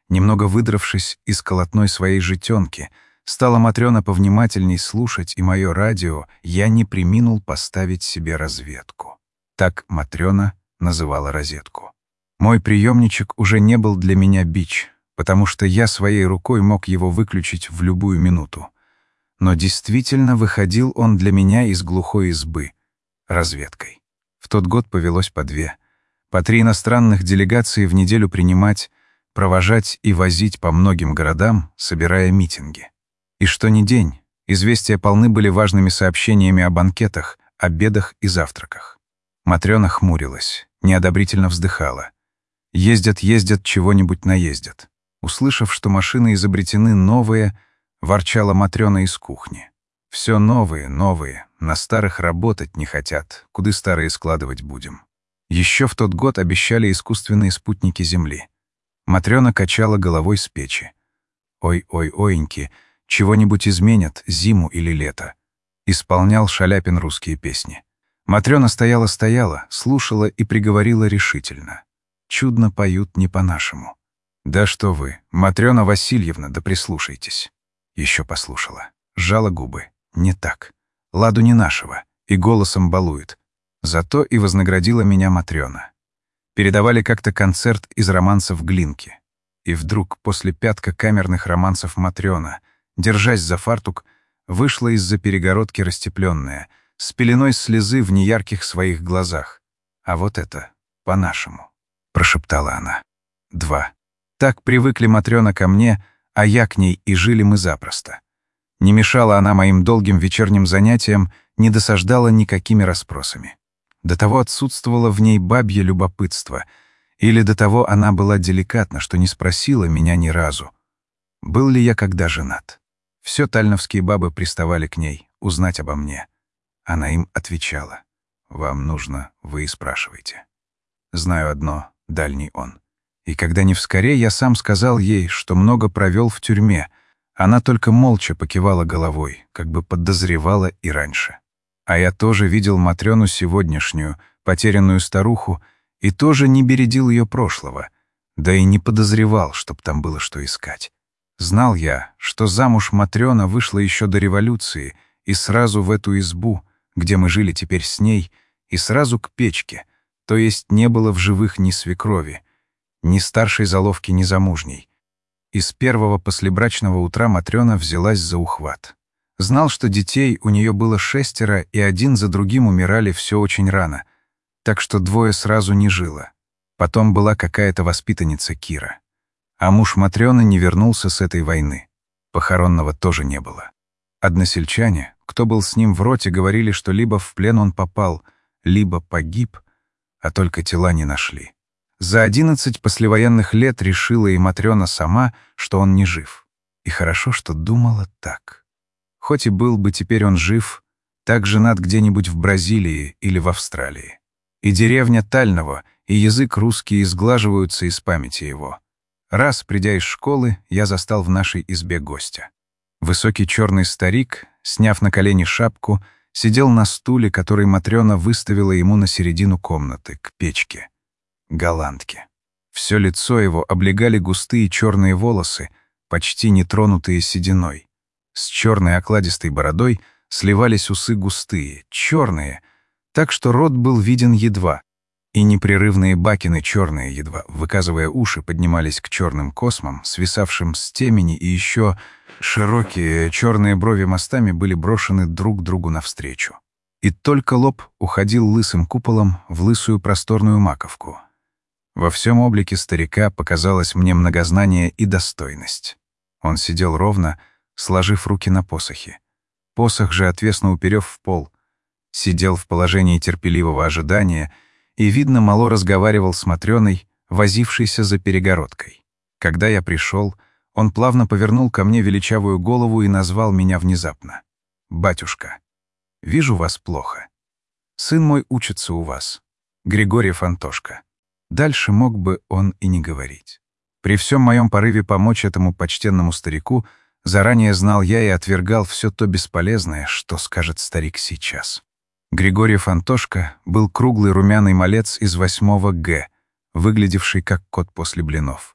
Немного выдравшись из колотной своей житенки, стала Матрёна повнимательней слушать, и мое радио я не преминул поставить себе разведку. Так Матрёна называла розетку. Мой приемничек уже не был для меня бич, потому что я своей рукой мог его выключить в любую минуту. Но действительно выходил он для меня из глухой избы разведкой. В тот год повелось по 2, по 3 иностранных делегации в неделю принимать, провожать и возить по многим городам, собирая митинги. И что ни день, известия полны были важными сообщениями о банкетах, обедах и завтраках. Матрёна хмурилась, неодобрительно вздыхала. Ездят, чего-нибудь наездят. Услышав, что машины изобретены новые, ворчала Матрёна из кухни. Все новые, на старых работать не хотят, куды старые складывать будем. Еще в тот год обещали искусственные спутники Земли. Матрёна качала головой с печи. Ой-ой-ойньки, чего-нибудь изменят, зиму или лето. Исполнял Шаляпин русские песни. Матрёна стояла, слушала и приговорила решительно. Чудно поют не по-нашему. Да что вы, Матрёна Васильевна, да прислушайтесь. Еще послушала. Сжала губы. Не так. Ладу не нашего. И голосом балует. Зато и вознаградила меня Матрёна. Передавали как-то концерт из романсов Глинки. И вдруг после пятка камерных романсов Матрёна, держась за фартук, вышла из-за перегородки растепленная, с пеленой слезы в неярких своих глазах. «А вот это по-нашему», — прошептала она. 2. Так привыкли Матрёна ко мне, а я к ней, и жили мы запросто. Не мешала она моим долгим вечерним занятиям, не досаждала никакими расспросами. До того отсутствовало в ней бабье любопытство, или до того она была деликатна, что не спросила меня ни разу, был ли я когда женат. Все тальновские бабы приставали к ней, узнать обо мне. Она им отвечала: «Вам нужно, вы и спрашиваете. Знаю одно, дальний он». И когда не вскоре, я сам сказал ей, что много провел в тюрьме, она только молча покивала головой, как бы подозревала и раньше. А я тоже видел Матрёну сегодняшнюю, потерянную старуху, и тоже не бередил ее прошлого, да и не подозревал, чтоб там было что искать. Знал я, что замуж Матрёна вышла еще до революции, и сразу в эту избу, где мы жили теперь с ней, и сразу к печке, то есть не было в живых ни свекрови, ни старшей заловки, ни замужней. И с первого послебрачного утра Матрёна взялась за ухват. Знал, что детей у нее было 6, и один за другим умирали все очень рано, так что 2 сразу не жило. Потом была какая-то воспитанница Кира. А муж Матрёны не вернулся с этой войны. Похоронного тоже не было. Односельчане, кто был с ним в роте, говорили, что либо в плен он попал, либо погиб, а только тела не нашли. За 11 послевоенных лет решила и Матрёна сама, что он не жив. И хорошо, что думала так. Хоть и был бы теперь он жив, так женат где-нибудь в Бразилии или в Австралии. И деревня Тального, и язык русский изглаживаются из памяти его. Раз, придя из школы, я застал в нашей избе гостя. Высокий черный старик, сняв на колени шапку, сидел на стуле, который Матрёна выставила ему на середину комнаты, к печке. Голландке. Все лицо его облегали густые черные волосы, почти не тронутые сединой. С черной окладистой бородой сливались усы густые, черные, так что рот был виден едва, и непрерывные бакины черные едва, выказывая уши, поднимались к черным космам, свисавшим с темени, и еще широкие черные брови мостами были брошены друг другу навстречу. И только лоб уходил лысым куполом в лысую просторную маковку. Во всем облике старика показалось мне многознание и достойность. Он сидел ровно, сложив руки на посохе. Посох же отвесно уперев в пол. Сидел в положении терпеливого ожидания и, видно, мало разговаривал с Матрёной, возившейся за перегородкой. Когда я пришел, он плавно повернул ко мне величавую голову и назвал меня внезапно: «Батюшка, вижу вас плохо. Сын мой учится у вас, Григорьев Антошка». Дальше мог бы он и не говорить. При всем моем порыве помочь этому почтенному старику заранее знал я и отвергал все то бесполезное, что скажет старик сейчас. Григорьев Антошка был круглый румяный малец из 8 Г, выглядевший как кот после блинов.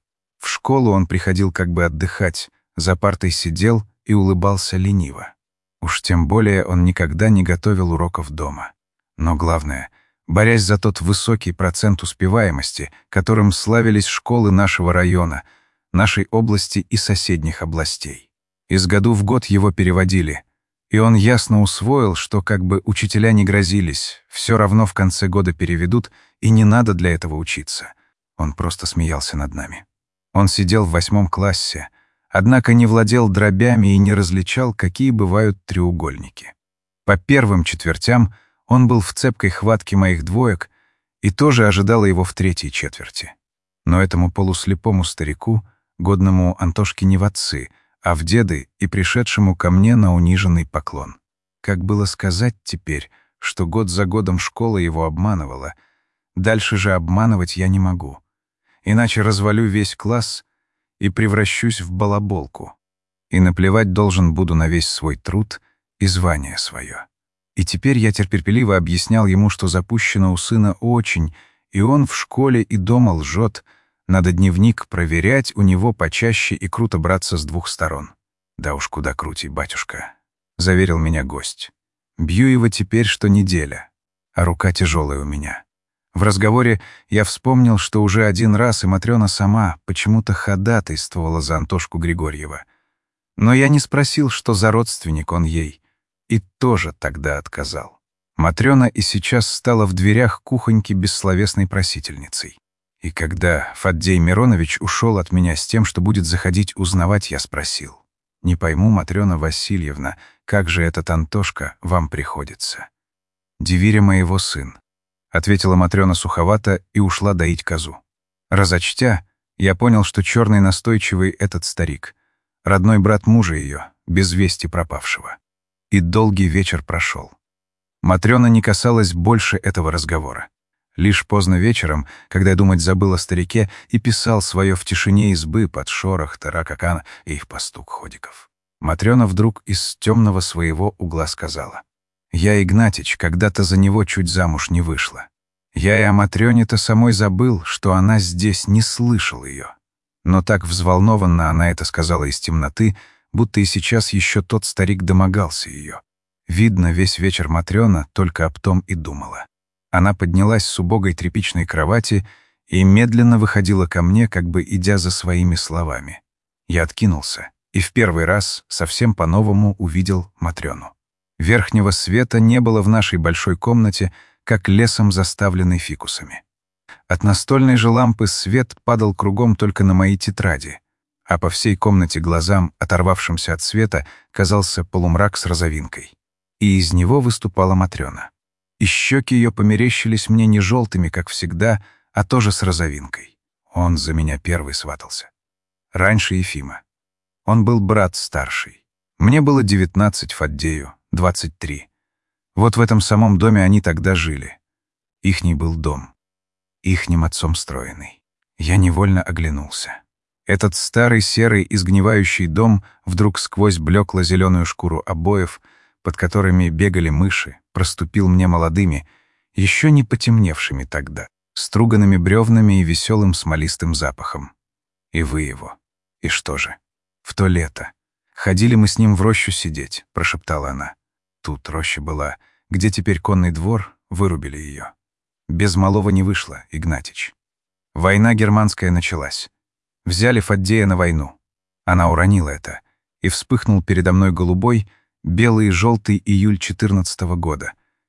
В школу он приходил как бы отдыхать, за партой сидел и улыбался лениво. Уж тем более он никогда не готовил уроков дома. Но главное, борясь за тот высокий процент успеваемости, которым славились школы нашего района, нашей области и соседних областей. Из году в год его переводили, и он ясно усвоил, что как бы учителя не грозились, все равно в конце года переведут, и не надо для этого учиться. Он просто смеялся над нами. Он сидел в 8 классе, однако не владел дробями и не различал, какие бывают треугольники. По первым четвертям он был в цепкой хватке моих двоек и тоже ожидала его в 3-й четверти. Но этому полуслепому старику, годному Антошке не в отцы, а в деды и пришедшему ко мне на униженный поклон. Как было сказать теперь, что год за годом школа его обманывала, дальше же обманывать я не могу. Иначе развалю весь класс и превращусь в балаболку. И наплевать должен буду на весь свой труд и звание свое. И теперь я терпеливо объяснял ему, что запущено у сына очень, и он в школе и дома лжет, надо дневник проверять, у него почаще и круто браться с 2 сторон. «Да уж куда крутей, батюшка», — заверил меня гость. «Бью его теперь, что неделя, а рука тяжелая у меня». В разговоре я вспомнил, что уже 1 раз и Матрёна сама почему-то ходатайствовала за Антошку Григорьева. Но я не спросил, что за родственник он ей, и тоже тогда отказал. Матрёна и сейчас стала в дверях кухоньки бессловесной просительницей. И когда Фаддей Миронович ушел от меня с тем, что будет заходить узнавать, я спросил: «Не пойму, Матрёна Васильевна, как же этот Антошка вам приходится?» «Девиря моего сын», — ответила Матрёна суховато и ушла доить козу. Разочтя, я понял, что черный настойчивый этот старик, родной брат мужа ее, без вести пропавшего. И долгий вечер прошел. Матрёна не касалась больше этого разговора. Лишь поздно вечером, когда я думать забыл о старике, и писал свое в тишине избы под шорох таракакан и их постук ходиков. Матрёна вдруг из темного своего угла сказала: «Я, Игнатич, когда-то за него чуть замуж не вышла. Я и о Матрёне-то самой забыл, что она здесь, не слышал ее». Но так взволнованно она это сказала из темноты, будто и сейчас еще тот старик домогался ее. Видно, весь вечер Матрёна только об том и думала. Она поднялась с убогой тряпичной кровати и медленно выходила ко мне, как бы идя за своими словами. Я откинулся и в первый раз совсем по-новому увидел Матрёну. Верхнего света не было в нашей большой комнате, как лесом заставленный фикусами. От настольной же лампы свет падал кругом только на мои тетради, а по всей комнате глазам, оторвавшимся от света, казался полумрак с розовинкой. И из него выступала Матрёна. И щеки ее померещились мне не желтыми, как всегда, а тоже с розовинкой. Он за меня первый сватался. Раньше Ефима. Он был брат старший. Мне было 19, Фаддею 23. Вот в этом самом доме они тогда жили. Ихний был дом. Ихним отцом строенный. Я невольно оглянулся. Этот старый серый изгнивающий дом вдруг сквозь блекло-зеленую шкуру обоев, под которыми бегали мыши, проступил мне молодыми, еще не потемневшими тогда, струганными бревнами и веселым смолистым запахом. И вы его. И что же? В то лето. Ходили мы с ним в рощу сидеть, прошептала она. Тут роща была, где теперь конный двор, вырубили ее. Без малого не вышло, Игнатич. Война германская началась. Взяли Фаддея на войну. Она уронила это, и вспыхнул передо мной голубой, белый и желтый июль 14-го года.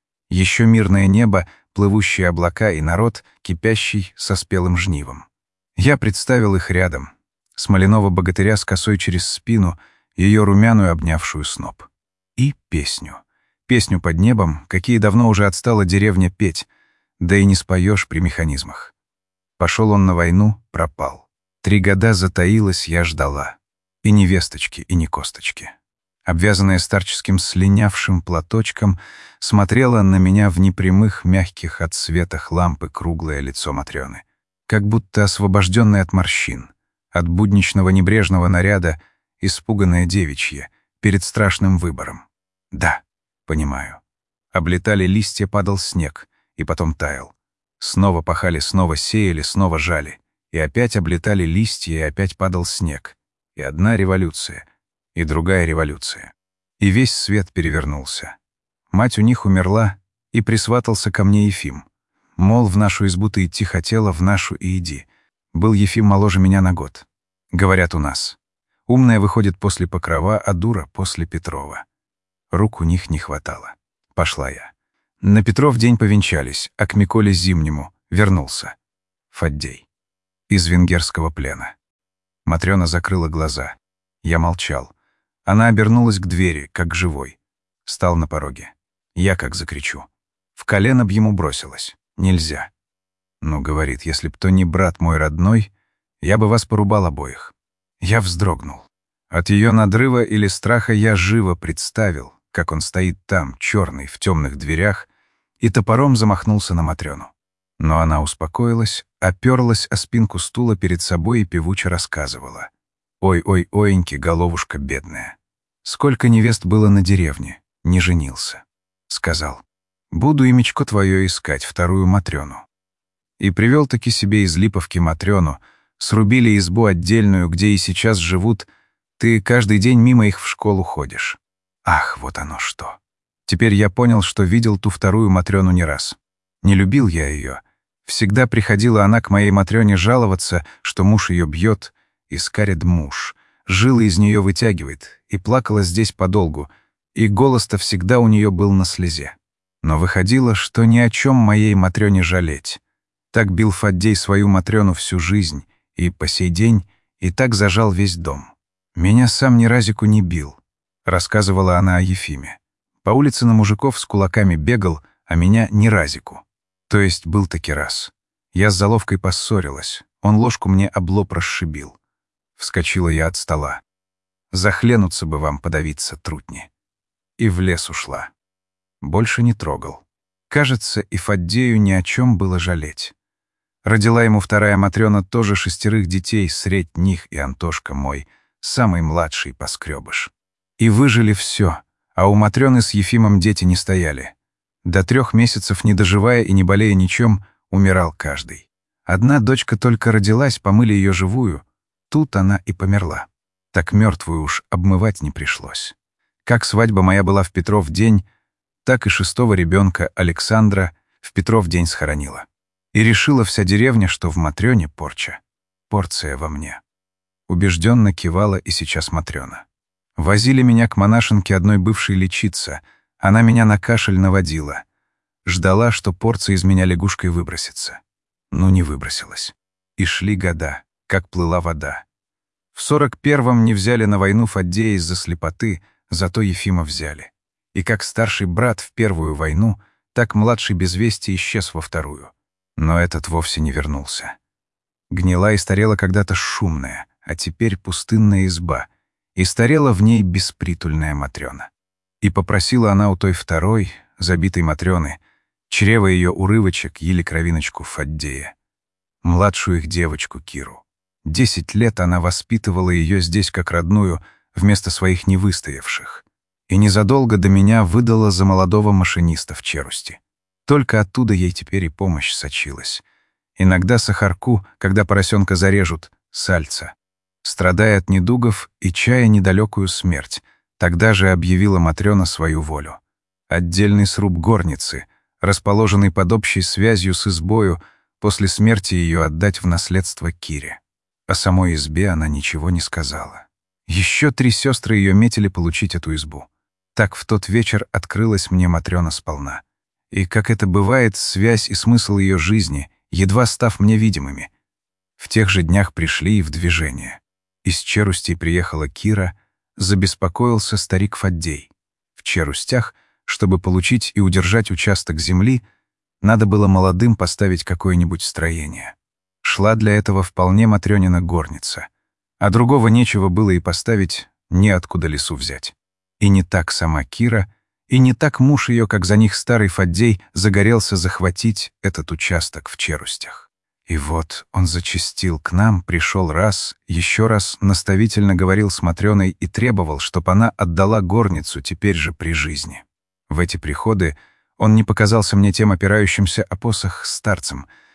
Еще мирное небо, плывущие облака и народ, кипящий со спелым жнивом. Я представил их рядом. Смоляного богатыря с косой через спину, ее румяную обнявшую сноп. И песню. Песню под небом, какие давно уже отстала деревня петь, да и не споешь при механизмах. Пошел он на войну, пропал. 3 года затаилась, я ждала. И ни весточки, и ни косточки. Обвязанная старческим слинявшим платочком, смотрела на меня в непрямых, мягких от светах лампы круглое лицо Матрёны, как будто освобожденное от морщин, от будничного небрежного наряда, испуганное девичье, перед страшным выбором. Да, понимаю. Облетали листья, падал снег, и потом таял. Снова пахали, снова сеяли, снова жали. И опять облетали листья, и опять падал снег. И одна революция, и другая революция. И весь свет перевернулся. Мать у них умерла, и присватался ко мне Ефим. Мол, в нашу избу ты идти хотела, в нашу и иди. Был Ефим моложе меня на год. Говорят у нас. Умная выходит после Покрова, а дура после Петрова. Рук у них не хватало. Пошла я. На Петров день повенчались, а к Миколе Зимнему вернулся Фаддей. Из венгерского плена. Матрёна закрыла глаза. Я молчал. Она обернулась к двери, как живой. Стал на пороге. Я как закричу. В колено б ему бросилась. Нельзя. Ну, говорит, если б то не брат мой родной, я бы вас порубал обоих. Я вздрогнул. От ее надрыва или страха я живо представил, как он стоит там, черный, в темных дверях, и топором замахнулся на Матрёну. Но она успокоилась, оперлась о спинку стула перед собой и певуче рассказывала. «Ой-ой-ойеньки, головушка бедная. Сколько невест было на деревне, не женился». Сказал: «Буду имечко твое искать, вторую Матрёну». И привел-таки себе из Липовки Матрёну, срубили избу отдельную, где и сейчас живут, ты каждый день мимо их в школу ходишь. Ах, вот оно что. Теперь я понял, что видел ту вторую Матрёну не раз. Не любил я ее. Всегда приходила она к моей Матрёне жаловаться, что муж ее бьет, и скарит муж. Жилы из нее вытягивает, и плакала здесь подолгу, и голос-то всегда у нее был на слезе. Но выходило, что ни о чем моей Матрёне жалеть. Так бил Фаддей свою Матрёну всю жизнь, и по сей день, и так зажал весь дом. Меня сам ни разику не бил, рассказывала она о Ефиме. По улице на мужиков с кулаками бегал, а меня ни разику. То есть был таки раз. Я с заловкой поссорилась, он ложку мне об лоб расшибил. Вскочила я от стола. Захленуться бы вам подавиться, трутни. И в лес ушла. Больше не трогал. Кажется, и Фаддею ни о чем было жалеть. Родила ему вторая Матрёна тоже 6 детей, средь них и Антошка мой, самый младший поскребыш. И выжили все, а у Матрёны с Ефимом дети не стояли. До 3 месяцев, не доживая и не болея ничем, умирал каждый. Одна дочка только родилась, помыли ее живую, тут она и померла. Так мертвую уж обмывать не пришлось. Как свадьба моя была в Петров день, так и 6-го ребенка Александра в Петров день схоронила. И решила вся деревня, что в Матрёне порча. Порция во мне. Убежденно кивала и сейчас Матрёна. Возили меня к монашенке одной бывшей лечиться. Она меня на кашель наводила. Ждала, что порция из меня лягушкой выбросится. Ну, не выбросилась. И шли года, как плыла вода. В 41-м не взяли на войну Фаддея из-за слепоты, зато Ефима взяли. И как старший брат в первую войну, так младший без вести исчез во вторую. Но этот вовсе не вернулся. Гнила и старела когда-то шумная, а теперь пустынная изба, и старела в ней беспритульная Матрёна. И попросила она у той второй, забитой Матрёны, чрево ее урывочек, еле кровиночку Фаддея, младшую их девочку Киру. 10 лет она воспитывала ее здесь как родную, вместо своих невыстоявших. И незадолго до меня выдала за молодого машиниста в Черусти. Только оттуда ей теперь и помощь сочилась. Иногда сахарку, когда поросенка зарежут, сальца. Страдая от недугов и чая недалекую смерть, тогда же объявила Матрёна свою волю. Отдельный сруб горницы, расположенный под общей связью с избою, после смерти ее отдать в наследство Кире. О самой избе она ничего не сказала. Еще 3 сестры ее метили получить эту избу. Так в тот вечер открылась мне Матрёна сполна. И, как это бывает, связь и смысл ее жизни, едва став мне видимыми, в тех же днях пришли и в движение. Из Черустей приехала Кира, забеспокоился старик Фаддей. В Черустях, чтобы получить и удержать участок земли, надо было молодым поставить какое-нибудь строение. Шла для этого вполне Матрёнина горница, а другого нечего было и поставить, неоткуда лесу взять. И не так сама Кира, и не так муж ее, как за них старый Фаддей, загорелся захватить этот участок в Черустях. И вот он зачастил к нам, пришел раз, еще раз наставительно говорил с Матрёной и требовал, чтоб она отдала горницу теперь же при жизни. В эти приходы он не показался мне тем опирающимся о посох старцем,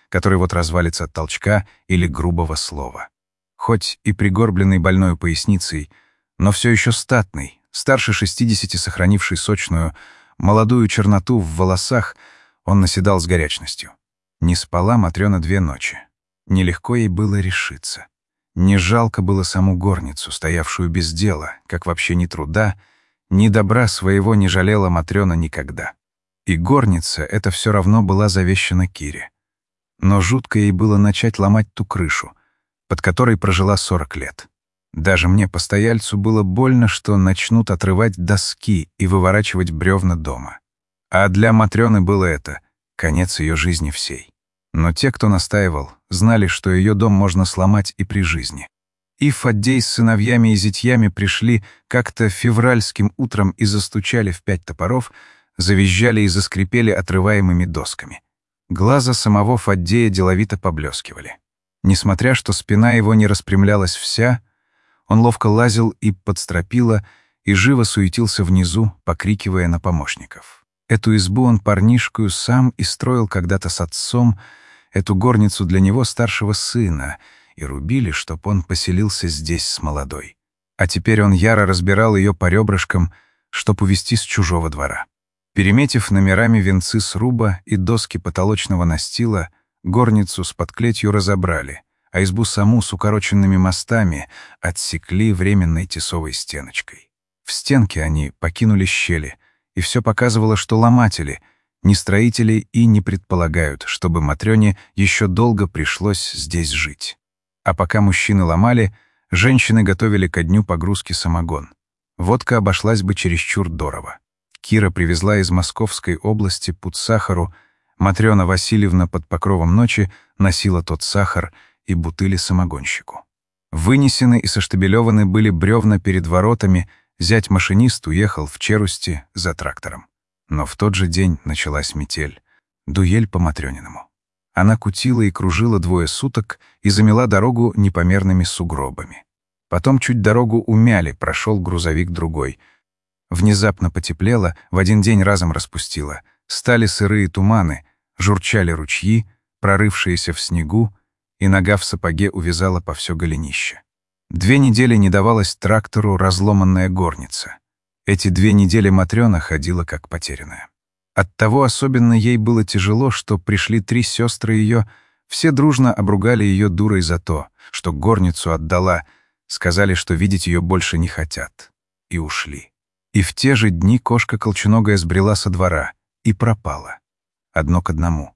который вот развалится от толчка или грубого слова. Хоть и пригорбленный больной поясницей, но все еще статный, старше 60, сохранивший сочную, молодую черноту в волосах, он наседал с горячностью. Не спала Матрёна 2 ночи. Нелегко ей было решиться. Не жалко было саму горницу, стоявшую без дела, как вообще ни труда, ни добра своего не жалела Матрёна никогда. И горница эта все равно была завещана Кире. Но жутко ей было начать ломать ту крышу, под которой прожила 40 лет. Даже мне, постояльцу, было больно, что начнут отрывать доски и выворачивать бревна дома. А для Матрёны было это конец ее жизни всей. Но те, кто настаивал, знали, что ее дом можно сломать и при жизни. И Фаддей с сыновьями и зятьями пришли как-то февральским утром и застучали в 5 топоров, завизжали и заскрипели отрываемыми досками. Глаза самого Фаддея деловито поблескивали. Несмотря что спина его не распрямлялась вся, он ловко лазил и под стропила и живо суетился внизу, покрикивая на помощников. Эту избу он парнишкою сам и строил когда-то с отцом, эту горницу для него старшего сына, и рубили, чтоб он поселился здесь с молодой. А теперь он яро разбирал ее по ребрышкам, чтоб увести с чужого двора. Переметив номерами венцы сруба и доски потолочного настила, горницу с подклетью разобрали, а избу саму с укороченными мостами отсекли временной тесовой стеночкой. В стенке они покинули щели, и все показывало, что ломатели, ни строители и не предполагают, чтобы Матрёне еще долго пришлось здесь жить. А пока мужчины ломали, женщины готовили ко дню погрузки самогон. Водка обошлась бы чересчур дорого. Кира привезла из Московской области пуд сахару, Матрёна Васильевна под покровом ночи носила тот сахар и бутыли самогонщику. Вынесены и соштабелеваны были бревна перед воротами, зять-машинист уехал в Черусти за трактором. Но в тот же день началась метель, дуэль по Матрёниному. Она кутила и кружила 2 суток и замела дорогу непомерными сугробами. Потом чуть дорогу умяли, прошел грузовик другой. Внезапно потеплело, в один день разом распустило. Стали сырые туманы, журчали ручьи, прорывшиеся в снегу, и нога в сапоге увязала по всё голенище. 2 недели не давалась трактору разломанная горница. Эти 2 недели Матрёна ходила как потерянная. Оттого особенно ей было тяжело, что пришли 3 сестры ее, все дружно обругали ее дурой за то, что горницу отдала, сказали, что видеть ее больше не хотят, и ушли. И в те же дни кошка колченогая сбрела со двора и пропала. Одно к одному.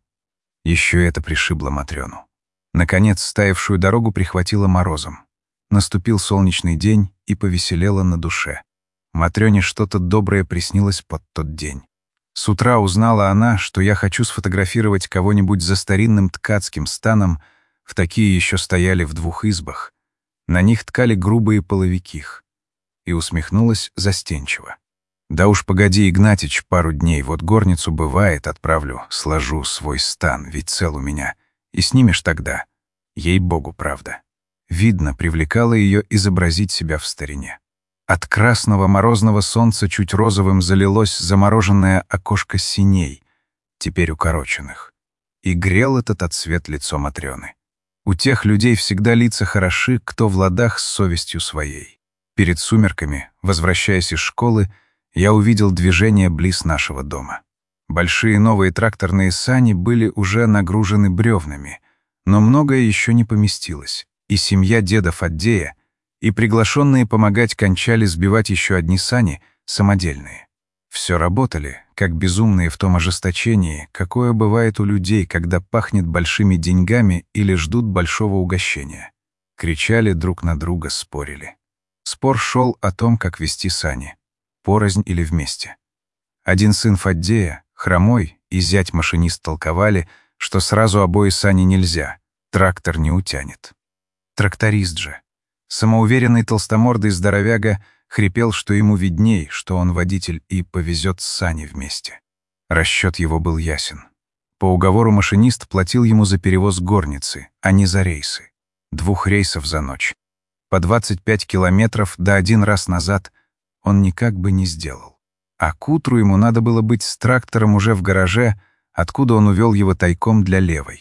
Еще это пришибло Матрёну. Наконец, стаявшую дорогу прихватило морозом. Наступил солнечный день, и повеселело на душе. Матрёне что-то доброе приснилось под тот день. С утра узнала она, что я хочу сфотографировать кого-нибудь за старинным ткацким станом, в такие еще стояли в 2 избах. На них ткали грубые половиких. И усмехнулась застенчиво. Да уж погоди, Игнатич, пару дней, вот горницу бывает, отправлю, сложу свой стан, ведь цел у меня. И снимешь тогда. Ей-богу, правда. Видно, привлекало ее изобразить себя в старине. От красного морозного солнца чуть розовым залилось замороженное окошко синей, теперь укороченных. И грел этот отсвет лицо Матрёны. У тех людей всегда лица хороши, кто в ладах с совестью своей. Перед сумерками, возвращаясь из школы, я увидел движение близ нашего дома. Большие новые тракторные сани были уже нагружены бревнами, но многое еще не поместилось, и семья деда Фаддея, и приглашенные помогать кончали сбивать еще одни сани, самодельные. Все работали, как безумные в том ожесточении, какое бывает у людей, когда пахнет большими деньгами или ждут большого угощения. Кричали друг на друга, спорили. Спор шел о том, как вести сани, порознь или вместе. Один сын Фаддея, хромой, и зять-машинист толковали, что сразу обои сани нельзя, трактор не утянет. Тракторист же. Самоуверенный толстомордый здоровяга хрипел, что ему видней, что он водитель и повезет сани вместе. Расчет его был ясен. По уговору машинист платил ему за перевоз горницы, а не за рейсы. 2 рейсов за ночь. По 25 километров да 1 раз назад он никак бы не сделал. А к утру ему надо было быть с трактором уже в гараже, откуда он увел его тайком для левой.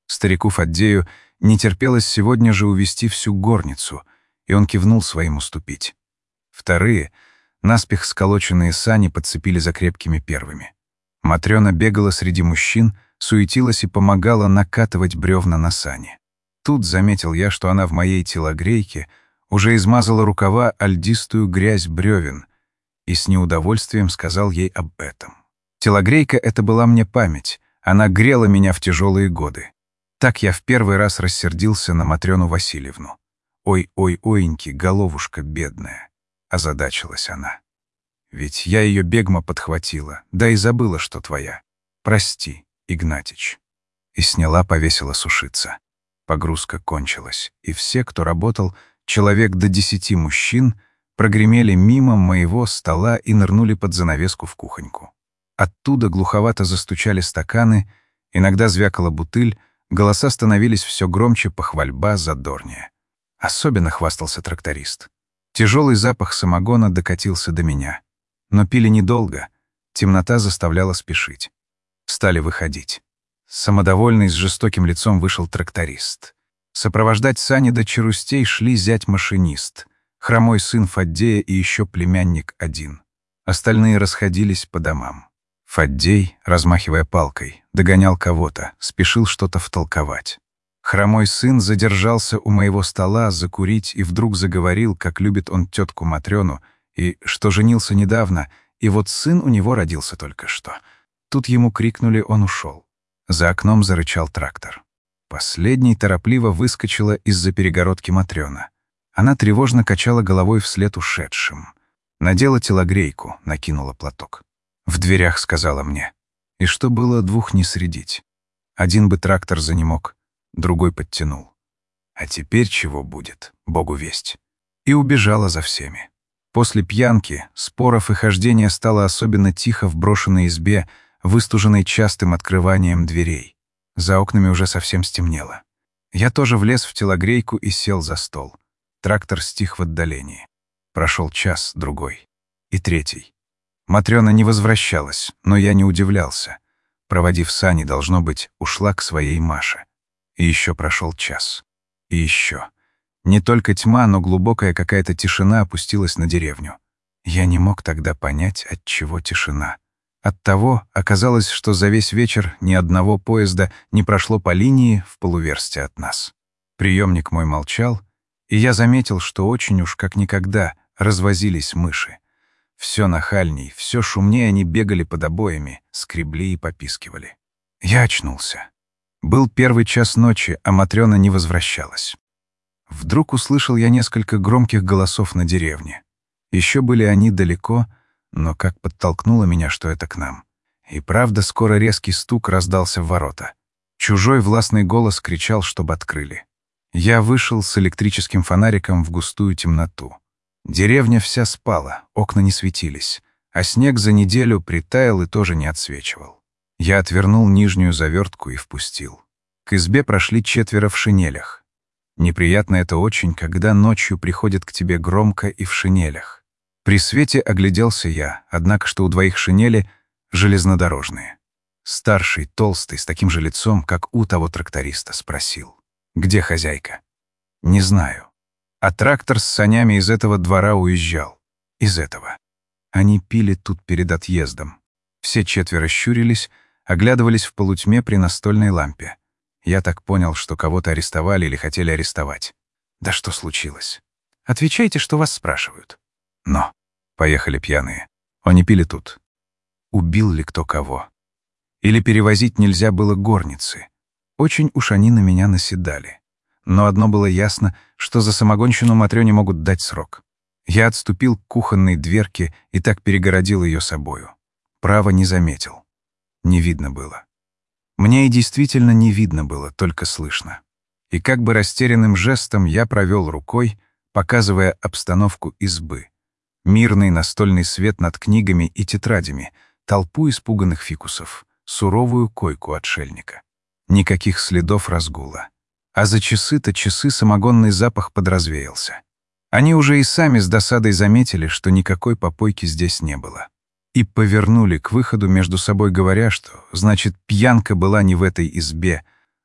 Старику Фаддею не терпелось сегодня же увести всю горницу, и он кивнул своим уступить. Вторые, наспех сколоченные сани, подцепили за крепкими первыми. Матрёна бегала среди мужчин, суетилась и помогала накатывать бревна на сани. Тут заметил я, что она в моей телогрейке уже измазала рукава о льдистую грязь бревен, и с неудовольствием сказал ей об этом. Телогрейка — это была мне память, она грела меня в тяжелые годы. Так я в первый раз рассердился на Матрёну Васильевну. «Ой-ой-ойньки, головушка бедная», — озадачилась она. «Ведь я ее бегма подхватила, да и забыла, что твоя. Прости, Игнатич». И сняла, повесила сушиться. Погрузка кончилась, и все, кто работал, человек до 10 мужчин, прогремели мимо моего стола и нырнули под занавеску в кухоньку. Оттуда глуховато застучали стаканы, иногда звякала бутыль, голоса становились все громче, похвальба задорнее. Особенно хвастался тракторист. Тяжелый запах самогона докатился до меня. Но пили недолго, темнота заставляла спешить. Стали выходить. Самодовольный, с жестоким лицом вышел тракторист. Сопровождать сани до Чарустей шли зять-машинист, хромой сын Фаддея и еще племянник один. Остальные расходились по домам. Фаддей, размахивая палкой, догонял кого-то, спешил что-то втолковать. Хромой сын задержался у моего стола закурить и вдруг заговорил, как любит он тетку Матрёну, и что женился недавно, и вот сын у него родился только что. Тут ему крикнули, он ушел. За окном зарычал трактор. Последней торопливо выскочила из-за перегородки Матрёна. Она тревожно качала головой вслед ушедшим. Надела телогрейку, накинула платок. В дверях сказала мне. И что было, двух не средить. Один бы трактор занемог, другой подтянул. А теперь чего будет, Богу весть. И убежала за всеми. После пьянки, споров и хождения стало особенно тихо в брошенной избе, выстуженной частым открыванием дверей. За окнами уже совсем стемнело. Я тоже влез в телогрейку и сел за стол. Трактор стих в отдалении. Прошел час, другой. И третий. Матрёна не возвращалась, но я не удивлялся. Проводив сани, должно быть, ушла к своей Маше. И еще прошел час. И еще. Не только тьма, но глубокая какая-то тишина опустилась на деревню. Я не мог тогда понять, от чего тишина. Оттого оказалось, что за весь вечер ни одного поезда не прошло по линии в полуверсте от нас. Приемник мой молчал, и я заметил, что очень уж как никогда развозились мыши. Все нахальней, все шумнее они бегали под обоями, скребли и попискивали. Я очнулся. Был 1 час ночи, а Матрёна не возвращалась. Вдруг услышал я несколько громких голосов на деревне. Еще были они далеко, но как подтолкнуло меня, что это к нам. И правда, скоро резкий стук раздался в ворота. Чужой властный голос кричал, чтобы открыли. Я вышел с электрическим фонариком в густую темноту. Деревня вся спала, окна не светились, а снег за неделю притаял и тоже не отсвечивал. Я отвернул нижнюю завертку и впустил. К избе прошли 4 в шинелях. Неприятно это очень, когда ночью приходят к тебе громко и в шинелях. При свете огляделся я, однако что у 2 шинели железнодорожные. Старший, толстый, с таким же лицом, как у того тракториста, спросил. «Где хозяйка?» «Не знаю». А трактор с санями из этого двора уезжал. Из этого. Они пили тут перед отъездом. Все 4 щурились, оглядывались в полутьме при настольной лампе. Я так понял, что кого-то арестовали или хотели арестовать. Да что случилось? Отвечайте, что вас спрашивают. Но. Поехали пьяные. Они пили тут. Убил ли кто кого? Или перевозить нельзя было горницы? Очень уж они на меня наседали. Но одно было ясно, что за самогонщину Матрёне могут дать срок. Я отступил к кухонной дверке и так перегородил ее собою. Право не заметил. Не видно было. Мне и действительно не видно было, только слышно. И как бы растерянным жестом я провел рукой, показывая обстановку избы. Мирный настольный свет над книгами и тетрадями, толпу испуганных фикусов, суровую койку отшельника. Никаких следов разгула. А за часы-то часы самогонный запах подразвеялся. Они уже и сами с досадой заметили, что никакой попойки здесь не было. И повернули к выходу, между собой говоря, что, значит, пьянка была не в этой избе,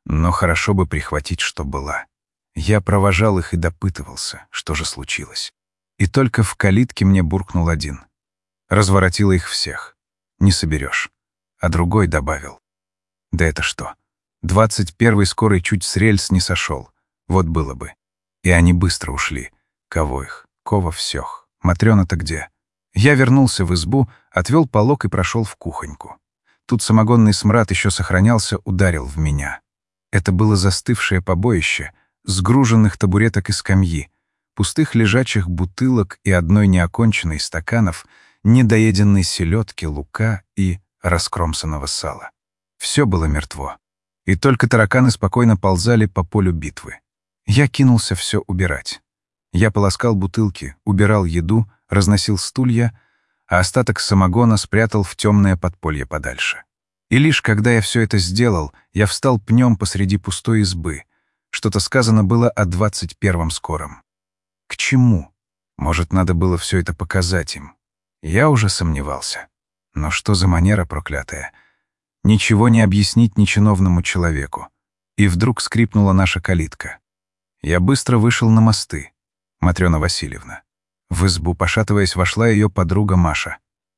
Но хорошо бы прихватить, что была. Я провожал их и допытывался, что же случилось. И только в калитке мне буркнул один. Разворотило их всех. Не соберешь. А другой добавил. Да это что? 21-й скорый чуть с рельс не сошел. Вот было бы. И они быстро ушли. Кого их? Кого всех? Матрёна-то где? Я вернулся в избу, отвел полог и прошел в кухоньку. Тут самогонный смрад еще сохранялся, ударил в меня. Это было застывшее побоище, сгруженных табуреток и скамьи, пустых лежачих бутылок и одной неоконченной стаканов, недоеденной селедки, лука и раскромсанного сала. Все было мертво. И только тараканы спокойно ползали по полю битвы. Я кинулся все убирать. Я полоскал бутылки, убирал еду, разносил стулья, а остаток самогона спрятал в темное подполье подальше. И лишь когда я все это сделал, я встал пнем посреди пустой избы. Что-то сказано было о 21-м скором. К чему? Может, надо было все это показать им? Я уже сомневался. Но что за манера проклятая? Ничего не объяснить нечиновному человеку. И вдруг скрипнула наша калитка. Я быстро вышел на мосты. Матрёна Васильевна. В избу, пошатываясь, вошла ее подруга Маша.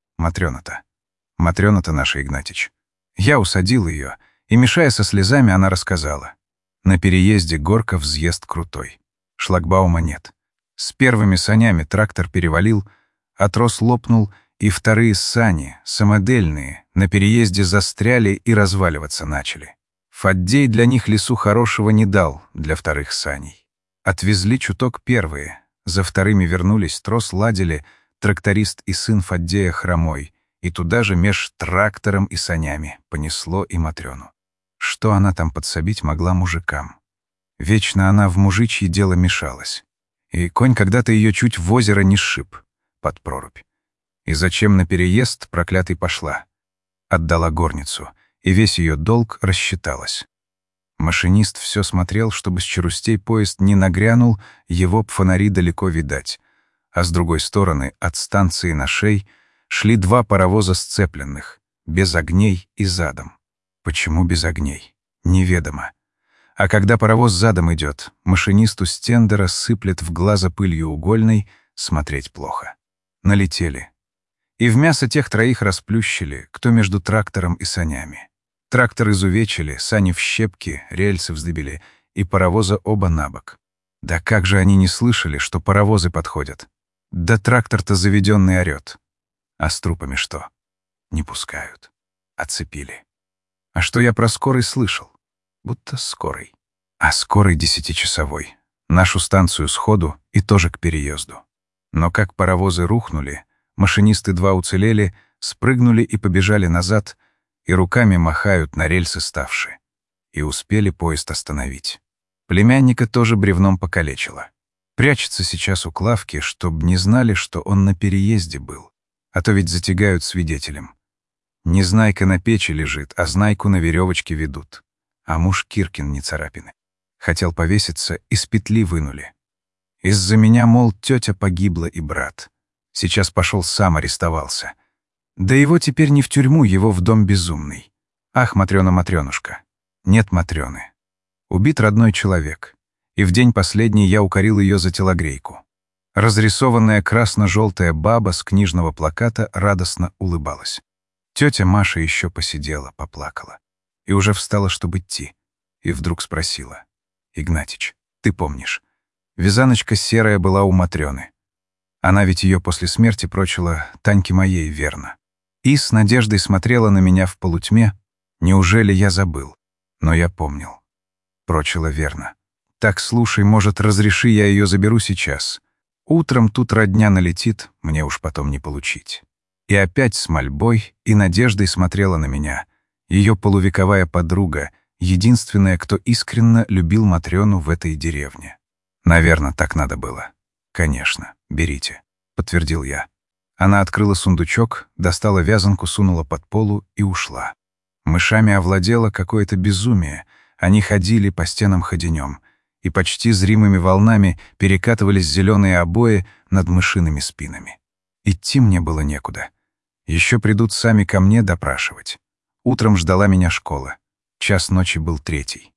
Матрёна-то наша, Игнатьич. Я усадил ее, и, мешая со слезами, она рассказала. На переезде горка взъезд крутой. Шлагбаума нет. С первыми санями трактор перевалил, а трос лопнул, и вторые сани, самодельные, на переезде застряли и разваливаться начали. Фаддей для них лесу хорошего не дал, для вторых саней. Отвезли чуток первые, за вторыми вернулись, трос ладили, тракторист и сын Фаддея хромой, и туда же меж трактором и санями понесло и Матрёну. Что она там подсобить могла мужикам? Вечно она в мужичье дело мешалась. И конь когда-то ее чуть в озеро не сшиб, под прорубь. И зачем на переезд проклятый пошла? Отдала горницу, и весь ее долг рассчиталась. Машинист все смотрел, чтобы с Чарустей поезд не нагрянул, его б фонари далеко видать. А с другой стороны, от станции на шей, шли два паровоза сцепленных, без огней и задом. Почему без огней? Неведомо. А когда паровоз задом идет, машинисту с тендера сыплет в глаза пылью угольной, смотреть плохо. Налетели. И в мясо тех троих расплющили, кто между трактором и санями. Трактор изувечили, сани в щепки, рельсы вздыбили, и паровоза оба набок. Да как же они не слышали, что паровозы подходят? Да трактор-то заведенный орёт. А с трупами что? Не пускают. Оцепили. А что я про скорый слышал? Будто скорый. А скорый 10-часовой. Нашу станцию сходу и тоже к переезду. Но как паровозы рухнули, машинисты два уцелели, спрыгнули и побежали назад, и руками махают на рельсы ставши. И успели поезд остановить. Племянника тоже бревном покалечило. Прячется сейчас у Клавки, чтоб не знали, что он на переезде был. А то ведь затягают свидетелем. Незнайка на печи лежит, а знайку на веревочке ведут. А муж Киркин не царапины. Хотел повеситься, из петли вынули. Из-за меня, мол, тетя погибла и брат. Сейчас пошел сам арестовался. Да его теперь не в тюрьму, его в дом безумный. Ах, Матрёна-матрёнушка. Нет Матрёны. Убит родной человек. И в день последний я укорил ее за телогрейку. Разрисованная красно-желтая баба с книжного плаката радостно улыбалась. Тетя Маша еще посидела, поплакала. И уже встала, чтобы идти. И вдруг спросила. «Игнатьич, ты помнишь, вязаночка серая была у Матрёны. Она ведь ее после смерти прочила Таньке моей, верно. И с надеждой смотрела на меня в полутьме. Неужели я забыл? Но я помнил. Прочила верно. Так, слушай, может, разреши, я ее заберу сейчас. Утром тут родня налетит, мне уж потом не получить». И опять с мольбой и надеждой смотрела на меня. Ее полувековая подруга, единственная, кто искренне любил Матрёну в этой деревне. Наверное, так надо было. «Конечно, берите», — подтвердил я. Она открыла сундучок, достала вязанку, сунула под полу и ушла. Мышами овладело какое-то безумие. Они ходили по стенам ходенем, и почти зримыми волнами перекатывались зеленые обои над мышиными спинами. Идти мне было некуда. Еще придут сами ко мне допрашивать. Утром ждала меня школа. Час ночи был 3.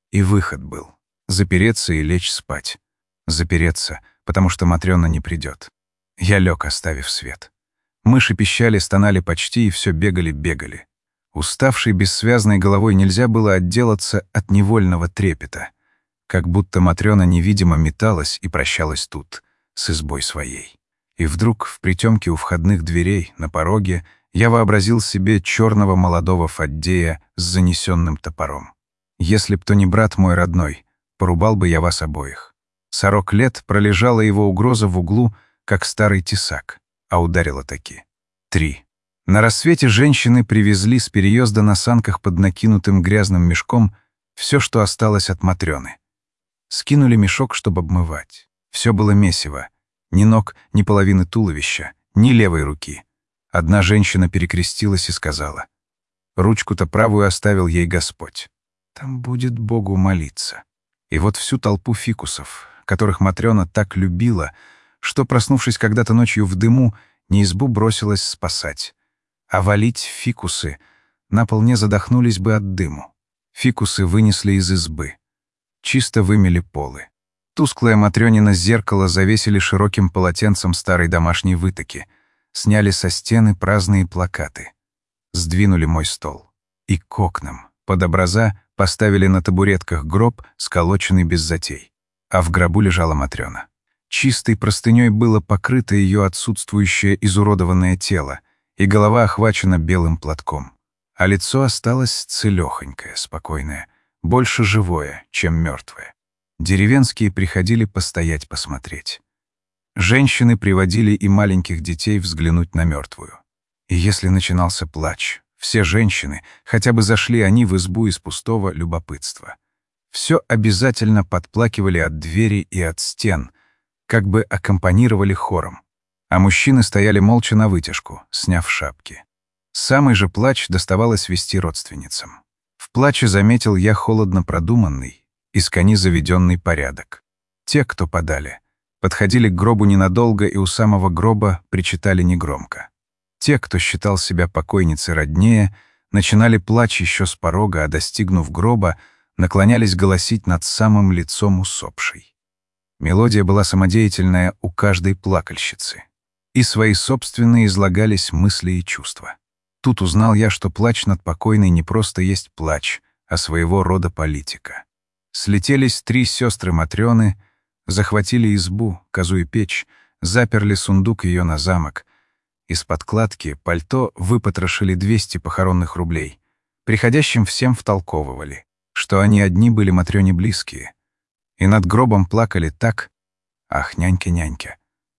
И выход был — запереться и лечь спать. Запереться, потому что Матрёна не придёт. Я лёг, оставив свет. Мыши пищали, стонали почти, и всё бегали. Уставшей бессвязной головой нельзя было отделаться от невольного трепета, как будто Матрёна невидимо металась и прощалась тут, с избой своей. И вдруг в притёмке у входных дверей, на пороге, я вообразил себе чёрного молодого Фаддея с занесённым топором. Если б то не брат мой родной, порубал бы я вас обоих. 40 лет пролежала его угроза в углу, как старый тесак, а ударила таки. 3. На рассвете женщины привезли с переезда на санках под накинутым грязным мешком всё, что осталось от Матрёны. Скинули мешок, чтобы обмывать. Всё было месиво. Ни ног, ни половины туловища, ни левой руки. Одна женщина перекрестилась и сказала: «Ручку-то правую оставил ей Господь. Там будет Богу молиться». И вот всю толпу фикусов, которых Матрёна так любила, что, проснувшись когда-то ночью в дыму, не избу бросилась спасать. А валить фикусы на пол не задохнулись бы от дыму. Фикусы вынесли из избы. Чисто вымели полы. Тусклое Матрёнино зеркало завесили широким полотенцем старой домашней вытоки. Сняли со стены праздные плакаты. Сдвинули мой стол. И к окнам, под образа, поставили на табуретках гроб, сколоченный без затей. А в гробу лежала Матрёна. Чистой простынёй было покрыто её отсутствующее изуродованное тело, и голова охвачена белым платком. А лицо осталось целёхонькое, спокойное, больше живое, чем мёртвое. Деревенские приходили постоять посмотреть. Женщины приводили и маленьких детей взглянуть на мёртвую. И если начинался плач, все женщины, хотя бы зашли они в избу из пустого любопытства. Всё обязательно подплакивали от двери и от стен, как бы аккомпанировали хором. А мужчины стояли молча навытяжку, сняв шапки. Самый же плач доставалось вести родственницам. В плаче заметил я холодно продуманный, из кони заведенный порядок. Те, кто подали, подходили к гробу ненадолго и у самого гроба причитали негромко. Те, кто считал себя покойницей роднее, начинали плач еще с порога, а, достигнув гроба, наклонялись голосить над самым лицом усопшей. Мелодия была самодеятельная у каждой плакальщицы. И свои собственные излагались мысли и чувства. Тут узнал я, что плач над покойной не просто есть плач, а своего рода политика. Слетелись 3 сестры Матрёны, захватили избу, козу и печь, заперли сундук её на замок. Из подкладки пальто выпотрошили 200 похоронных рублей. Приходящим всем втолковывали, что они одни были Матрёне близкие. И над гробом плакали так: «Ах, нянька-нянька!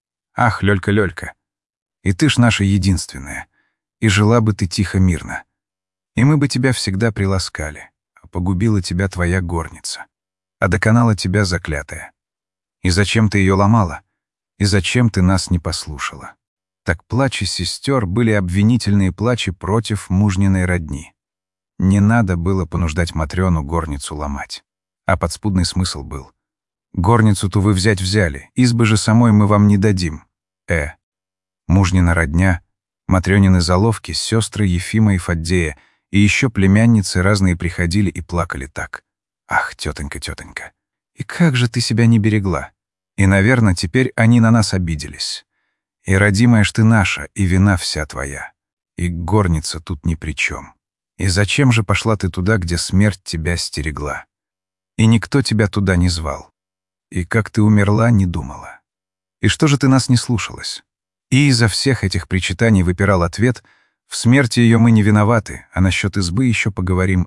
Ах, Лёлька-Лёлька! И ты ж наша единственная, и жила бы ты тихо-мирно. И мы бы тебя всегда приласкали, а погубила тебя твоя горница, а доконала тебя заклятая. И зачем ты её ломала? И зачем ты нас не послушала?» Так плачи сестер были обвинительные плачи против мужниной родни. Не надо было понуждать Матрёну горницу ломать. А подспудный смысл был: горницу-то вы взяли, избы же самой мы вам не дадим. Мужнина родня, Матрёнины заловки, сестры Ефима и Фаддея, и еще племянницы разные приходили и плакали так: «Ах, тетонька, тетонька, и как же ты себя не берегла?» И, наверное, теперь они на нас обиделись. И родимая ж ты наша, и вина вся твоя. И горница тут ни при чем. И зачем же пошла ты туда, где смерть тебя стерегла? И никто тебя туда не звал. И как ты умерла, не думала. И что же ты нас не слушалась? И изо всех этих причитаний выпирал ответ: в смерти ее мы не виноваты, а насчет избы еще поговорим,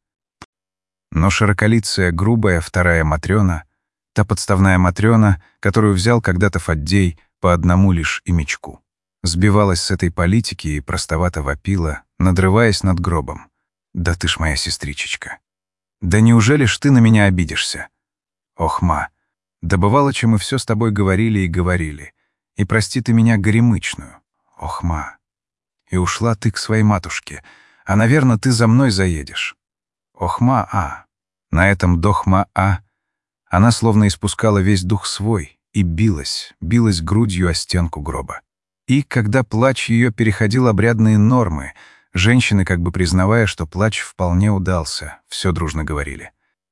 Но широколицая, грубая вторая Матрёна, та подставная Матрёна, которую взял когда-то Фаддей по одному лишь имечку, сбивалась с этой политики и простовато вопила, надрываясь над гробом: «Да ты ж моя сестричечка! Да неужели ж ты на меня обидишься? Ох, ма, да бывало, чем мы все с тобой говорили и говорили, и прости ты меня горемычную. Ох, ма! И ушла ты к своей матушке, а, наверно, ты за мной заедешь. Ох, ма, На этом дохма, она словно испускала весь дух свой и билась грудью о стенку гроба. И когда плач ее переходил обрядные нормы, женщины, как бы признавая, что плач вполне удался, все дружно говорили: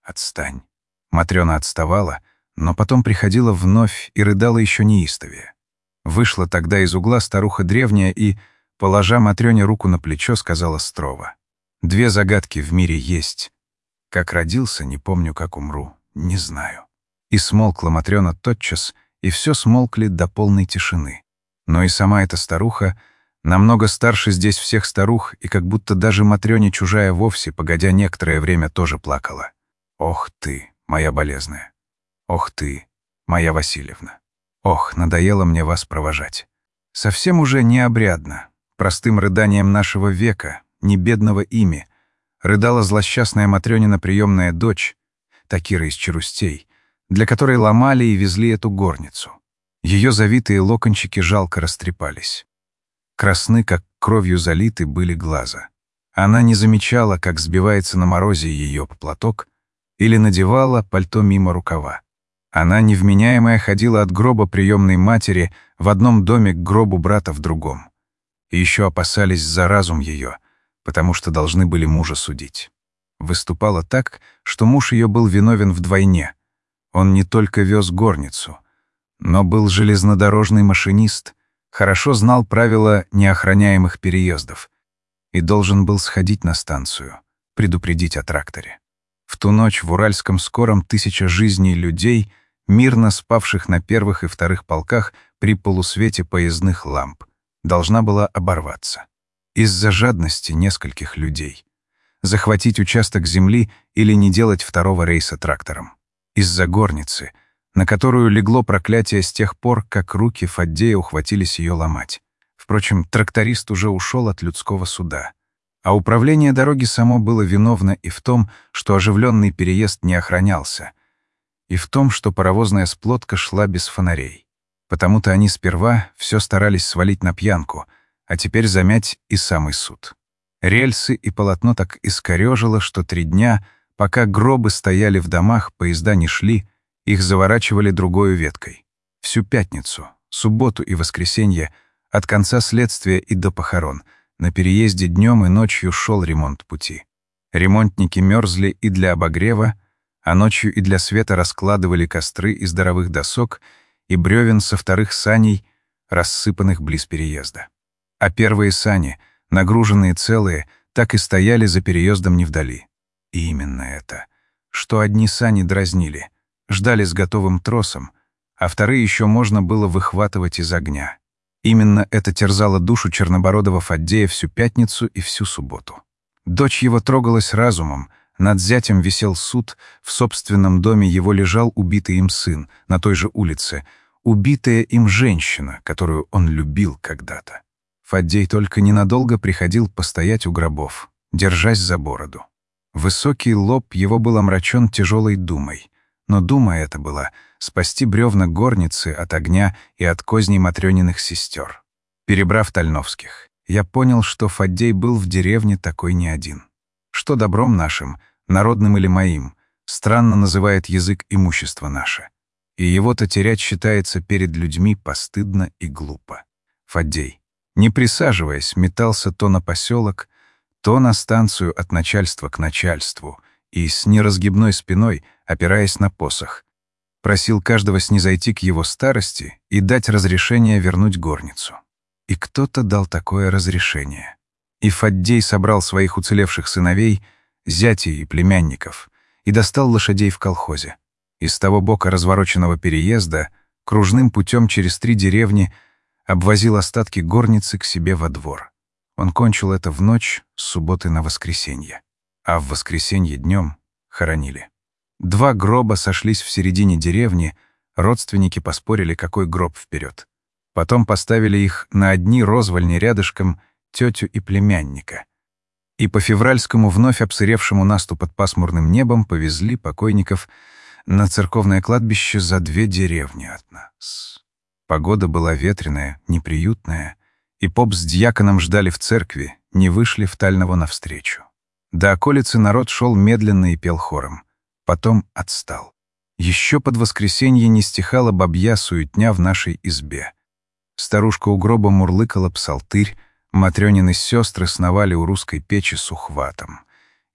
«Отстань». Матрёна отставала, но потом приходила вновь и рыдала еще неистовее. Вышла тогда из угла старуха древняя и, положа Матрёне руку на плечо, сказала строго: «Две загадки в мире есть. Как родился, не помню, как умру, не знаю». И смолкла Матрёна тотчас, и все смолкли до полной тишины. Но и сама эта старуха, намного старше здесь всех старух, и как будто даже Матрёне чужая вовсе, погодя некоторое время, тоже плакала. «Ох ты, моя болезная! Ох ты, моя Васильевна! Ох, надоело мне вас провожать. Совсем уже необрядно, простым рыданием нашего века, не бедного ими, рыдала злосчастная Матрёнина приемная дочь, Такира из Черустей, для которой ломали и везли эту горницу. Ее завитые локончики жалко растрепались. Красны, как кровью залиты, были глаза. Она не замечала, как сбивается на морозе ее платок, или надевала пальто мимо рукава. Она, невменяемая, ходила от гроба приемной матери в одном доме к гробу брата в другом. И еще опасались за разум ее, потому что должны были мужа судить. Выступала так, что муж ее был виновен вдвойне. Он не только вез горницу, но был железнодорожный машинист, хорошо знал правила неохраняемых переездов и должен был сходить на станцию, предупредить о тракторе. В ту ночь в Уральском скором 1000 жизней людей, мирно спавших на первых и вторых полках при полусвете поездных ламп, должна была оборваться. Из-за жадности нескольких людей. Захватить участок земли или не делать второго рейса трактором. Из-за горницы, на которую легло проклятие с тех пор, как руки Фаддея ухватились ее ломать. Впрочем, тракторист уже ушел от людского суда. А управление дороги само было виновно и в том, что оживленный переезд не охранялся, и в том, что паровозная сплотка шла без фонарей. Потому-то они сперва все старались свалить на пьянку, а теперь замять и самый суд. Рельсы и полотно так искорёжило, что 3 дня, пока гробы стояли в домах, поезда не шли, их заворачивали другой веткой. Всю пятницу, субботу и воскресенье, от конца следствия и до похорон, на переезде днем и ночью шел ремонт пути. Ремонтники мерзли и для обогрева, а ночью и для света раскладывали костры из здоровых досок и бревен со вторых саней, рассыпанных близ переезда. А первые сани, нагруженные целые, так и стояли за переездом невдали. И именно это, что одни сани дразнили, ждали с готовым тросом, а вторые еще можно было выхватывать из огня. Именно это терзало душу чернобородого Фаддея всю пятницу и всю субботу. Дочь его трогалась разумом, над зятем висел суд, в собственном доме его лежал убитый им сын, на той же улице, убитая им женщина, которую он любил когда-то. Фаддей только ненадолго приходил постоять у гробов, держась за бороду. Высокий лоб его был омрачен тяжелой думой, но дума эта была спасти бревна горницы от огня и от козней Матрёниных сестер. Перебрав Тальновских, я понял, что Фаддей был в деревне такой не один. Что добром нашим, народным или моим, странно называет язык имущество наше. И его-то терять считается перед людьми постыдно и глупо. Фаддей, не присаживаясь, метался то на поселок, то на станцию от начальства к начальству и с неразгибной спиной, опираясь на посох, просил каждого снизойти к его старости и дать разрешение вернуть горницу. И кто-то дал такое разрешение. И Фаддей собрал своих уцелевших сыновей, зятей и племянников, и достал лошадей в колхозе. Из того бока развороченного переезда кружным путем через 3 деревни обвозил остатки горницы к себе во двор. Он кончил это в ночь с субботы на воскресенье. А в воскресенье днем хоронили. 2 гроба сошлись в середине деревни, родственники поспорили, какой гроб вперед. Потом поставили их на одни розвальни рядышком тетю и племянника. И по февральскому вновь обсыревшему насту под пасмурным небом повезли покойников на церковное кладбище за 2 деревни от нас. Погода была ветреная, неприютная, и поп с дьяконом ждали в церкви, не вышли в Тального навстречу. До околицы народ шел медленно и пел хором. Потом отстал. Еще под воскресенье не стихала бабья суетня в нашей избе. Старушка у гроба мурлыкала псалтырь, Матрёнины сестры сновали у русской печи с ухватом.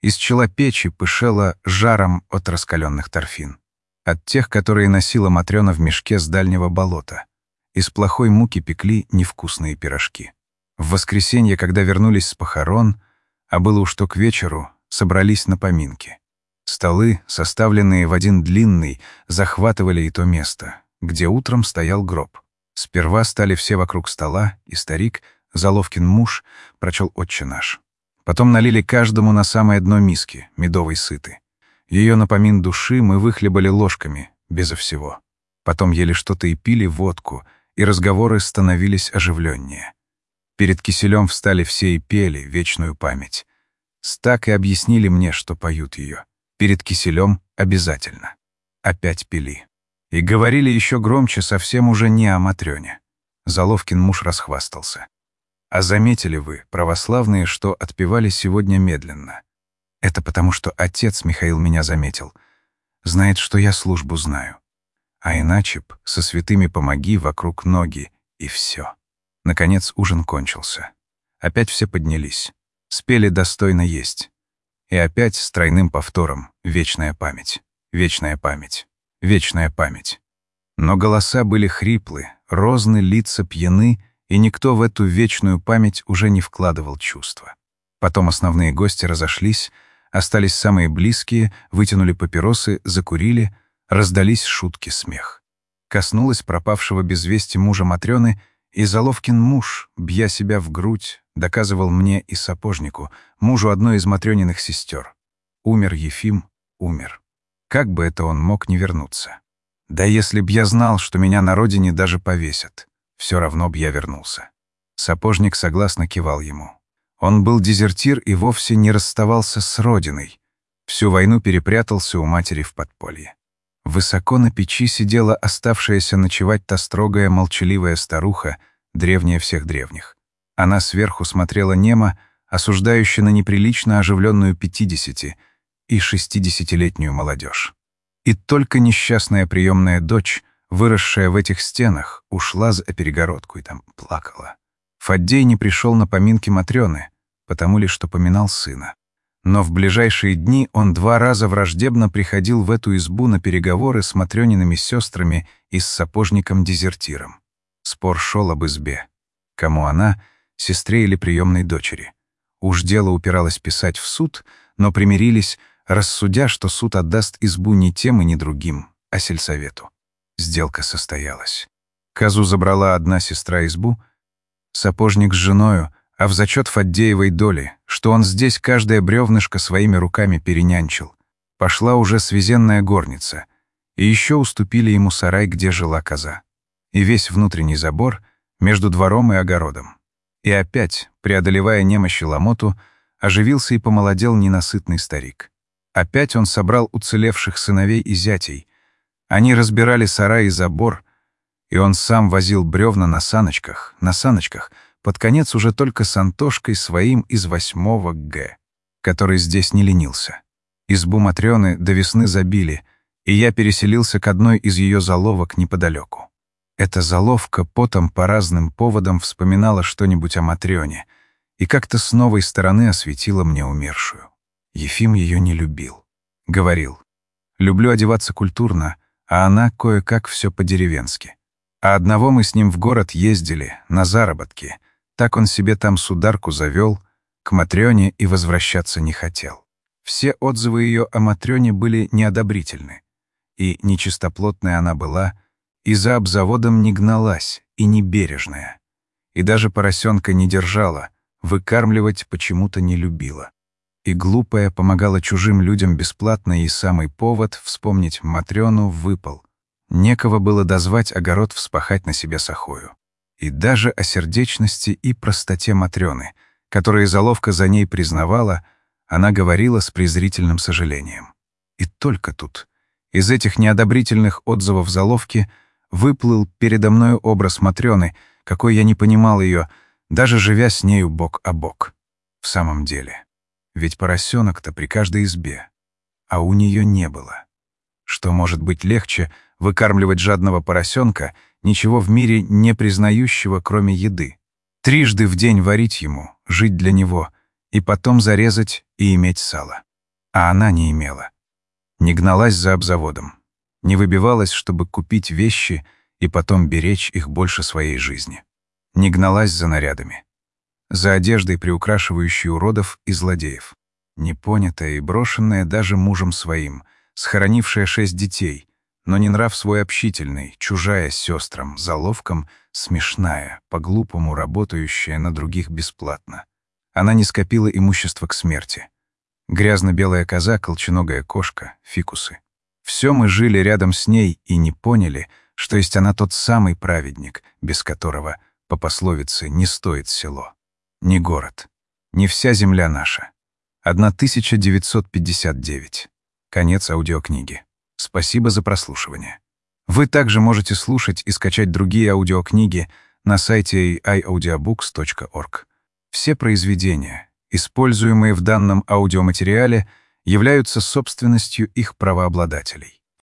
Из чела печи пышело жаром от раскаленных торфин. От тех, которые носила Матрёна в мешке с дальнего болота. Из плохой муки пекли невкусные пирожки. В воскресенье, когда вернулись с похорон, а было уж то к вечеру, собрались на поминки. Столы, составленные в один длинный, захватывали и то место, где утром стоял гроб. Сперва стали все вокруг стола, и старик, Заловкин муж, прочел «Отче наш». Потом налили каждому на самое дно миски, медовой сыты. Ее напомин души мы выхлебали ложками, безо всего. Потом ели что-то и пили водку, и разговоры становились оживленнее. Перед киселем встали все и пели вечную память. Так и объяснили мне, что поют ее. Перед киселем обязательно. Опять пели. И говорили еще громче, совсем уже не о Матрёне. Заловкин муж расхвастался. А заметили вы, православные, что отпевали сегодня медленно? Это потому, что отец, Михаил, меня заметил. Знает, что я службу знаю. А иначе б со святыми помоги вокруг ноги, и все. Наконец ужин кончился. Опять все поднялись. Спели «Достойно есть». И опять с тройным повтором «Вечная память, вечная память, вечная память». Но голоса были хриплы, розны лица пьяны, и никто в эту вечную память уже не вкладывал чувства. Потом основные гости разошлись, остались самые близкие, вытянули папиросы, закурили, раздались шутки, смех. Коснулась пропавшего без вести мужа Матрёны, и Заловкин муж, бья себя в грудь, доказывал мне и сапожнику, мужу одной из Матрёниных сестер. Умер Ефим, умер. Как бы это он мог не вернуться? Да если б я знал, что меня на родине даже повесят, все равно б я вернулся. Сапожник согласно кивал ему. Он был дезертир и вовсе не расставался с родиной. Всю войну перепрятался у матери в подполье. Высоко на печи сидела оставшаяся ночевать та строгая, молчаливая старуха, древняя всех древних. Она сверху смотрела немо, осуждающе на неприлично оживленную 50- и 60-летнюю молодежь. И только несчастная приемная дочь, выросшая в этих стенах, ушла за перегородку и там плакала. Фаддей не пришел на поминки Матрёны, потому ли что поминал сына. Но в ближайшие дни он 2 раза враждебно приходил в эту избу на переговоры с Матрёниными сестрами и с сапожником-дезертиром. Спор шел об избе. Кому она, сестре или приемной дочери. Уж дело упиралось писать в суд, но примирились, рассудя, что суд отдаст избу не тем и не другим, а сельсовету. Сделка состоялась. Козу забрала одна сестра избу, сапожник с женою, а в зачет Фаддеевой доли, что он здесь каждое бревнышко своими руками перенянчил, пошла уже свезенная горница, и еще уступили ему сарай, где жила коза, и весь внутренний забор между двором и огородом. И опять, преодолевая немощи ломоту, оживился и помолодел ненасытный старик. Опять он собрал уцелевших сыновей и зятей. Они разбирали сарай и забор, и он сам возил бревна на саночках, под конец уже только с Антошкой своим из 8-го Г, который здесь не ленился. Избу Матрёны до весны забили, и я переселился к одной из ее заловок неподалеку. Эта заловка потом по разным поводам вспоминала что-нибудь о Матрёне и как-то с новой стороны осветила мне умершую. Ефим ее не любил. Говорил: «Люблю одеваться культурно, а она кое-как все по-деревенски». А одного мы с ним в город ездили, на заработки. Так он себе там сударку завел, к Матрёне и возвращаться не хотел. Все отзывы ее о Матрёне были неодобрительны. И нечистоплотная она была, и за обзаводом не гналась, и не бережная. И даже поросенка не держала, выкармливать почему-то не любила. И глупая помогала чужим людям бесплатно, и самый повод вспомнить Матрёну выпал. Некого было дозвать огород вспахать на себе сахою. И даже о сердечности и простоте Матрёны, которые заловка за ней признавала, она говорила с презрительным сожалением. И только тут, из этих неодобрительных отзывов заловки, выплыл передо мною образ Матрёны, какой я не понимал ее, даже живя с нею бок о бок. В самом деле, ведь поросенок-то при каждой избе, а у нее не было. Что может быть легче выкармливать жадного поросенка, ничего в мире не признающего, кроме еды? Трижды в день варить ему, жить для него, и потом зарезать и иметь сало. а она не имела. Не гналась за обзаводом, не выбивалась, чтобы купить вещи и потом беречь их больше своей жизни. Не гналась за нарядами, за одеждой, приукрашивающей уродов и злодеев. Непонятая и брошенная даже мужем своим, схоронившая 6 детей, но не нрав свой общительный, чужая сестрам, заловкам, смешная, по-глупому работающая на других бесплатно. Она не скопила имущество к смерти. Грязно-белая коза, колченогая кошка, фикусы. Все мы жили рядом с ней и не поняли, что есть она тот самый праведник, без которого, по пословице, не стоит село. Не город, не вся земля наша. 1959. Конец аудиокниги. Спасибо за прослушивание. Вы также можете слушать и скачать другие аудиокниги на сайте iaudiobooks.org. Все произведения, используемые в данном аудиоматериале, являются собственностью их правообладателей.